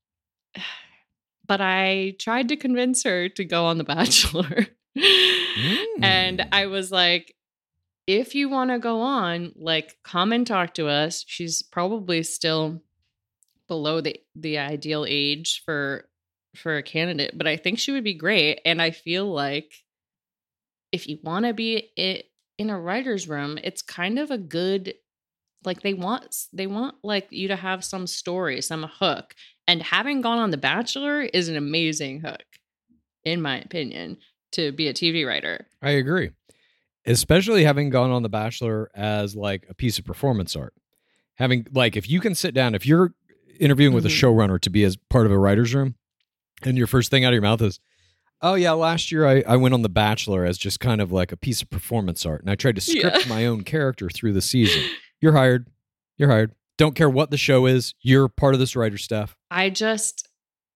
but I tried to convince her to go on The Bachelor. mm. And I was like, if you want to go on, like, come and talk to us. She's probably still below the, the ideal age for for a candidate, but I think she would be great. And I feel like if you want to be it, in a writer's room, it's kind of a good, like they want, they want like you to have some story, some hook. And having gone on The Bachelor is an amazing hook, in my opinion, to be a T V writer. I agree. Especially having gone on The Bachelor as like a piece of performance art. Having like, if you can sit down, if you're interviewing with mm-hmm. a showrunner to be as part of a writer's room, and your first thing out of your mouth is, oh yeah, last year I, I went on The Bachelor as just kind of like a piece of performance art, and I tried to script yeah. my own character through the season. You're hired. You're hired. Don't care what the show is. You're part of this writer staff. I just,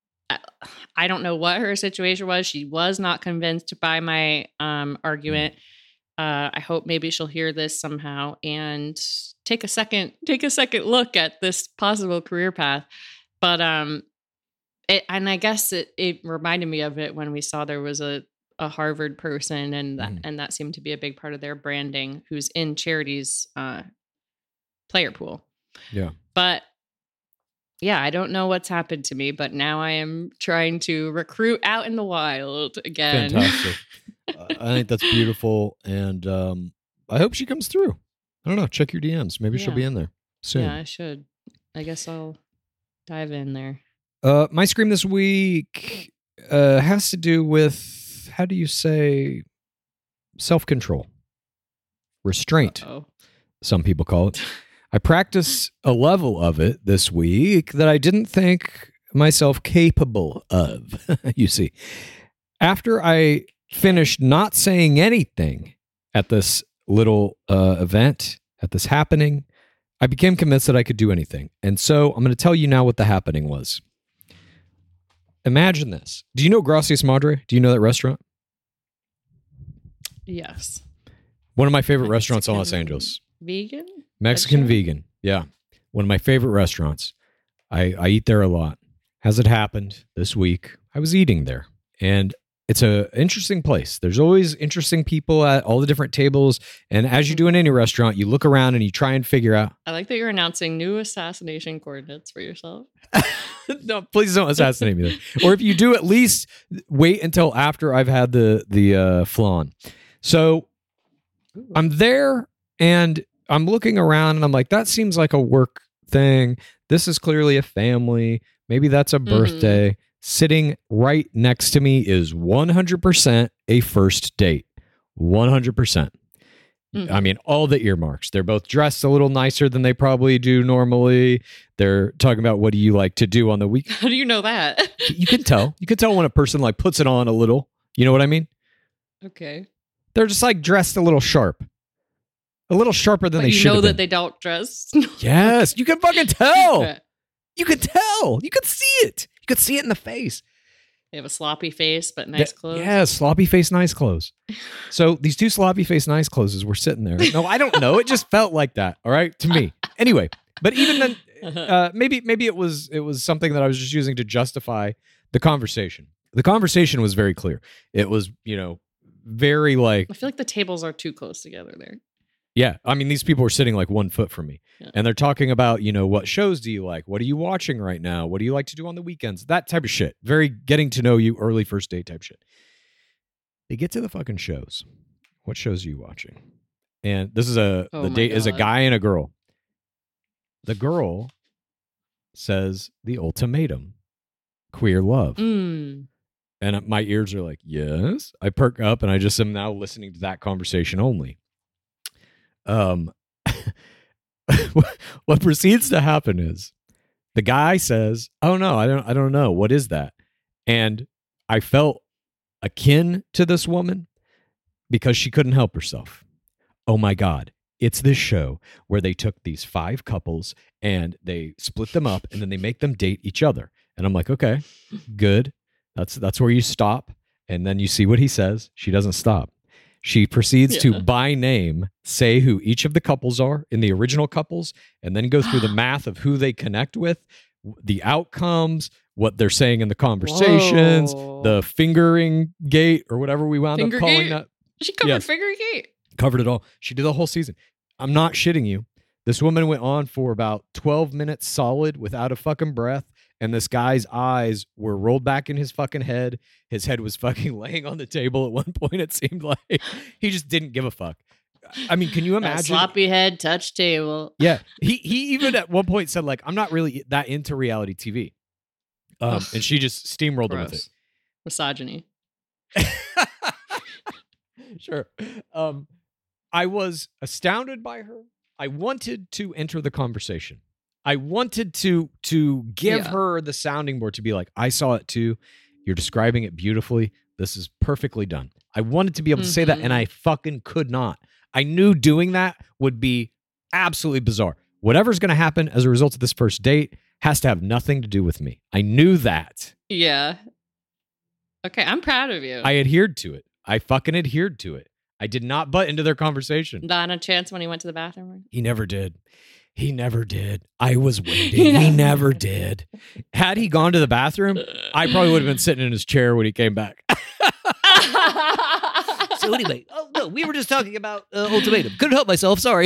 I don't know what her situation was. She was not convinced by my um, argument. Uh, I hope maybe she'll hear this somehow and take a second, take a second look at this possible career path. But um, it, and I guess it, it reminded me of it when we saw there was a, a Harvard person, and that, mm. and that seemed to be a big part of their branding, who's in Charity's uh, player pool. Yeah. But yeah, I don't know what's happened to me, but now I am trying to recruit out in the wild again. Fantastic. uh, I think that's beautiful. And um, I hope she comes through. I don't know. Check your D Ms. Maybe yeah. she'll be in there soon. Yeah, I should. I guess I'll dive in there. Uh, my scream this week uh, has to do with, how do you say, self-control. Restraint. Uh-oh. Some people call it. I practice a level of it this week that I didn't think myself capable of. You see, after I finished not saying anything at this little uh, event, at this happening, I became convinced that I could do anything. And so I'm going to tell you now what the happening was. Imagine this. Do you know Gracias Madre? Do you know that restaurant? Yes. One of my favorite Mexican restaurants in Los Angeles. Vegan? Mexican vegan. Yeah. One of my favorite restaurants. I, I eat there a lot. As it happened this week, I was eating there. And it's an interesting place. There's always interesting people at all the different tables. And as you do in any restaurant, you look around and you try and figure out. I like that you're announcing new assassination coordinates for yourself. No, please don't assassinate me there. Or if you do, at least wait until after I've had the, the uh, flan. So Ooh. I'm there and I'm looking around and I'm like, that seems like a work thing. This is clearly a family. Maybe that's a birthday. Mm-hmm. Sitting right next to me is one hundred percent a first date. one hundred percent. Mm-hmm. I mean, all the earmarks. They're both dressed a little nicer than they probably do normally. They're talking about, what do you like to do on the weekend? How do you know that? You can tell. You can tell when a person like puts it on a little. You know what I mean? Okay. They're just like dressed a little sharp. A little sharper than but they should you know have that been. They don't dress. Yes, you can fucking tell. You can tell. You can see it. You could see it in the face. They have a sloppy face, but nice clothes. Yeah, sloppy face, nice clothes. So these two sloppy face, nice clothes were sitting there. No, I don't know. It just felt like that. All right, to me. Anyway, but even then, uh, maybe maybe it was it was something that I was just using to justify the conversation. The conversation was very clear. It was, you know, very like. I feel like the tables are too close together there. Yeah. I mean, these people were sitting like one foot from me. Yeah. And they're talking about, you know, what shows do you like? What are you watching right now? What do you like to do on the weekends? That type of shit. Very getting to know you, early first date type shit. They get to the fucking shows. What shows are you watching? And this is a, oh the date God. is a guy and a girl. The girl says The Ultimatum, Queer Love. Mm. And my ears are like, yes. I perk up and I just am now listening to that conversation only. Um, what proceeds to happen is the guy says, "Oh no, I don't, I don't know. What is that?" And I felt akin to this woman because she couldn't help herself. Oh my God. It's this show where they took these five couples and they split them up and then they make them date each other. And I'm like, okay, good. That's, that's where you stop. And then you see what he says. She doesn't stop. She proceeds Yeah. to, by name, say who each of the couples are in the original couples, and then go through the math of who they connect with, the outcomes, what they're saying in the conversations, Whoa. the fingering gate or whatever we wound Finger up calling gate? that. She covered Yes. figure gate. Covered it all. She did the whole season. I'm not shitting you. This woman went on for about twelve minutes solid without a fucking breath. And this guy's eyes were rolled back in his fucking head. His head was fucking laying on the table at one point, it seemed like. He just didn't give a fuck. I mean, can you That imagine? sloppy head touch table. Yeah. He he even at one point said, like, I'm not really that into reality T V. Um, Ugh. and she just steamrolled him with Gross. it. Misogyny. Sure. Um, I was astounded by her. I wanted to enter the conversation. I wanted to to give Yeah. her the sounding board to be like, I saw it too. You're describing it beautifully. This is perfectly done. I wanted to be able to say that, and I fucking could not. I knew doing that would be absolutely bizarre. Whatever's going to happen as a result of this first date has to have nothing to do with me. I knew that. Yeah. Okay, I'm proud of you. I adhered to it. I fucking adhered to it. I did not butt into their conversation. Not a chance when he went to the bathroom. He never did. He never did. I was waiting. He He never never did. Had he gone to the bathroom, I probably would have been sitting in his chair when he came back. So anyway, oh no, we were just talking about uh, ultimatum. Couldn't help myself. Sorry.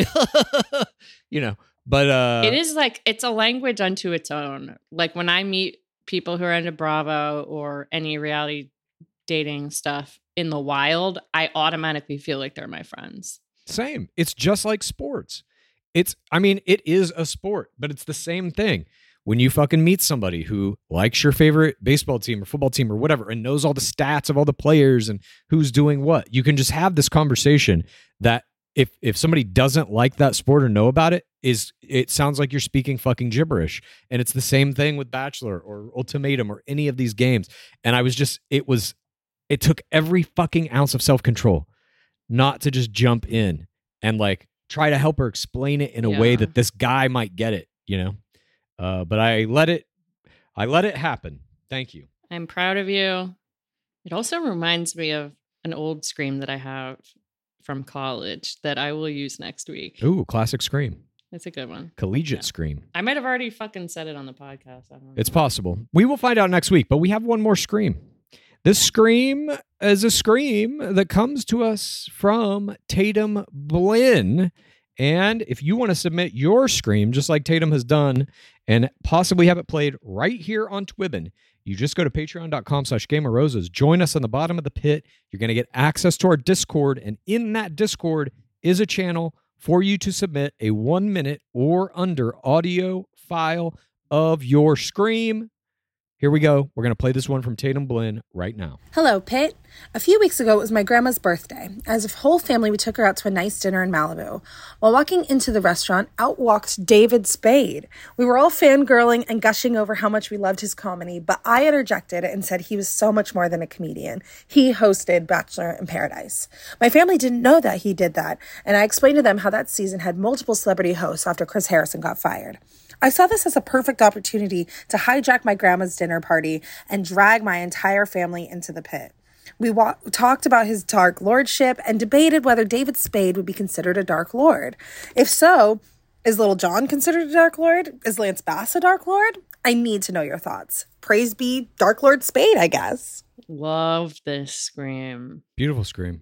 You know, but uh, It is like it's a language unto its own. Like when I meet people who are into Bravo or any reality dating stuff in the wild, I automatically feel like they're my friends. Same. It's just like sports. It's, I mean, it is a sport, but it's the same thing. When you fucking meet somebody who likes your favorite baseball team or football team or whatever and knows all the stats of all the players and who's doing what, you can just have this conversation that if if somebody doesn't like that sport or know about it, is it sounds like you're speaking fucking gibberish. And it's the same thing with Bachelor or Ultimatum or any of these games. And I was just, it was, it took every fucking ounce of self-control not to just jump in and like try to help her explain it in a Yeah. way that this guy might get it, you know? Uh, but I let it, I let it happen. Thank you. I'm proud of you. It also reminds me of an old Scream that I have from college that I will use next week. Ooh, classic Scream. It's a good one. Collegiate Yeah. Scream. I might have already fucking said it on the podcast. I don't know. It's possible. We will find out next week, but we have one more Scream. This Scream is a Scream that comes to us from Tatum Blinn. And if you want to submit your Scream, just like Tatum has done, and possibly have it played right here on Twibbin, you just go to patreon.com slash Game of Roses. Join us on the bottom of the pit. You're going to get access to our Discord. And in that Discord is a channel for you to submit a one minute or under audio file of your Scream. Here we go. We're going to play this one from Tatum Blinn right now. Hello, Pitt. A few weeks ago, it was my grandma's birthday. As a whole family, we took her out to a nice dinner in Malibu. While walking into the restaurant, out walked David Spade. We were all fangirling and gushing over how much we loved his comedy, but I interjected and said he was so much more than a comedian. He hosted Bachelor in Paradise. My family didn't know that he did that, and I explained to them how that season had multiple celebrity hosts after Chris Harrison got fired. I saw this as a perfect opportunity to hijack my grandma's dinner party and drag my entire family into the pit. We wa- talked about his dark lordship and debated whether David Spade would be considered a dark lord. If so, is Little John considered a dark lord? Is Lance Bass a dark lord? I need to know your thoughts. Praise be Dark Lord Spade, I guess. Love this Scream. Beautiful Scream.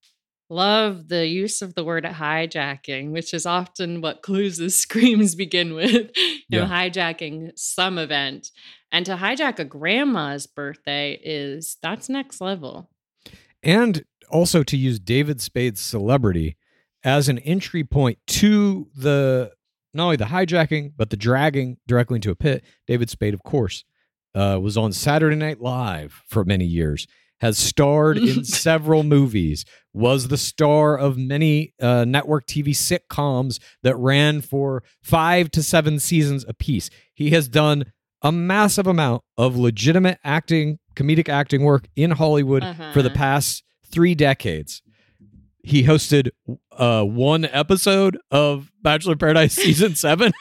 Love the use of the word hijacking, which is often what clues the Screams begin with. You know, Yeah. hijacking some event. And to hijack a grandma's birthday is, that's next level. And also to use David Spade's celebrity as an entry point to the, not only the hijacking, but the dragging directly into a pit. David Spade, of course, uh, was on Saturday Night Live for many years, has starred in several movies, was the star of many uh, network T V sitcoms that ran for five to seven seasons apiece. He has done a massive amount of legitimate acting, comedic acting work in Hollywood Uh-huh. for the past three decades. He hosted uh, one episode of Bachelor in Paradise season seven.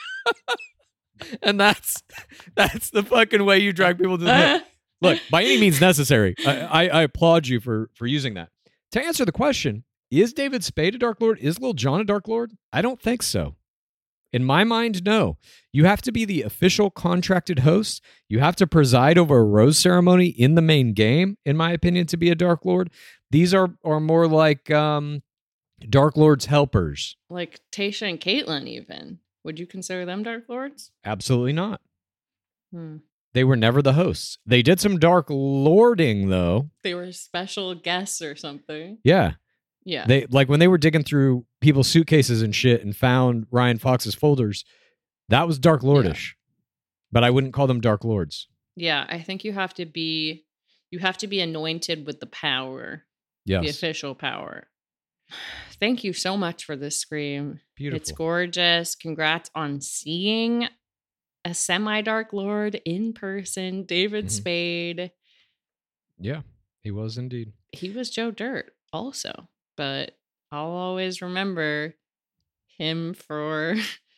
And that's that's the fucking way you drag people to the pit. Look, by any means necessary, I, I, I applaud you for for using that. To answer the question, Is David Spade a Dark Lord? Is Lil Jon a Dark Lord? I don't think so. In my mind, no. You have to be the official contracted host. You have to preside over a rose ceremony in the main game, in my opinion, to be a Dark Lord. These are, are more like um, Dark Lord's helpers. Like Tasha and Caitlyn, even. Would you consider them Dark Lords? Absolutely not. Hmm. They were never the hosts. They did some Dark Lording, though. They were special guests or something. Yeah. Yeah. They like when they were digging through people's suitcases and shit and found Ryan Fox's folders, that was Dark Lordish. Yeah. But I wouldn't call them Dark Lords. Yeah, I think you have to be you have to be anointed with the power. Yes. The official power. Thank you so much for this scream. Beautiful. It's gorgeous. Congrats on seeing a semi-Dark Lord in person, David Mm-hmm. Spade. Yeah, he was indeed. He was Joe Dirt also. But I'll always remember him for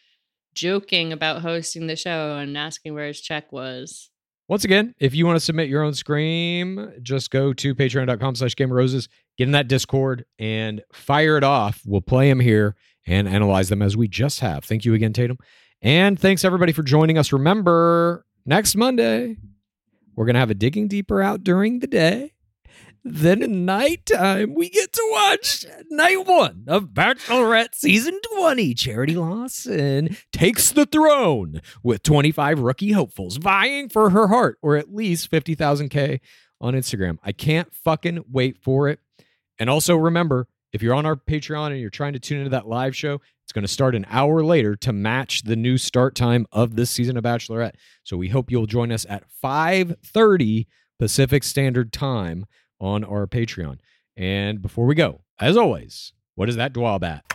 joking about hosting the show and asking where his check was. Once again, if you want to submit your own scream, just go to patreon.com slash Game of Roses, get in that Discord, and fire it off. We'll play them here and analyze them as we just have. Thank you again, Tatum. And thanks, everybody, for joining us. Remember, next Monday, we're going to have a Digging Deeper out during the day. Then at nighttime, we get to watch night one of Bachelorette Season twenty. Charity Lawson takes the throne with twenty-five rookie hopefuls vying for her heart, or at least fifty thousand K on Instagram. I can't fucking wait for it. And also remember, if you're on our Patreon and you're trying to tune into that live show, it's going to start an hour later to match the new start time of this season of Bachelorette. So we hope you'll join us at five thirty Pacific Standard Time on our Patreon. And before we go, as always, what is that dwab at?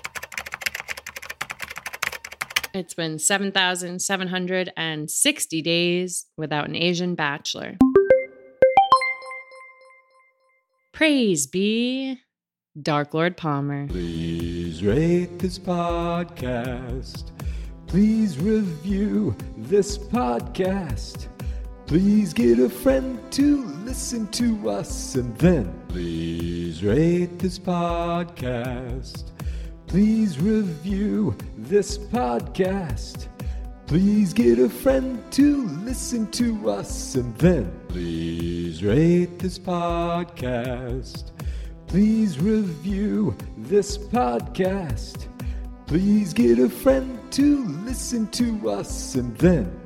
It's been seven thousand seven hundred sixty days without an Asian bachelor. Praise be Dark Lord Palmer. Please rate this podcast. Please review this podcast. Please get a friend to listen to us, and then please rate this podcast. Please review this podcast. Please get a friend to listen to us, and then please rate this podcast. Please review this podcast. Please get a friend to listen to us, and then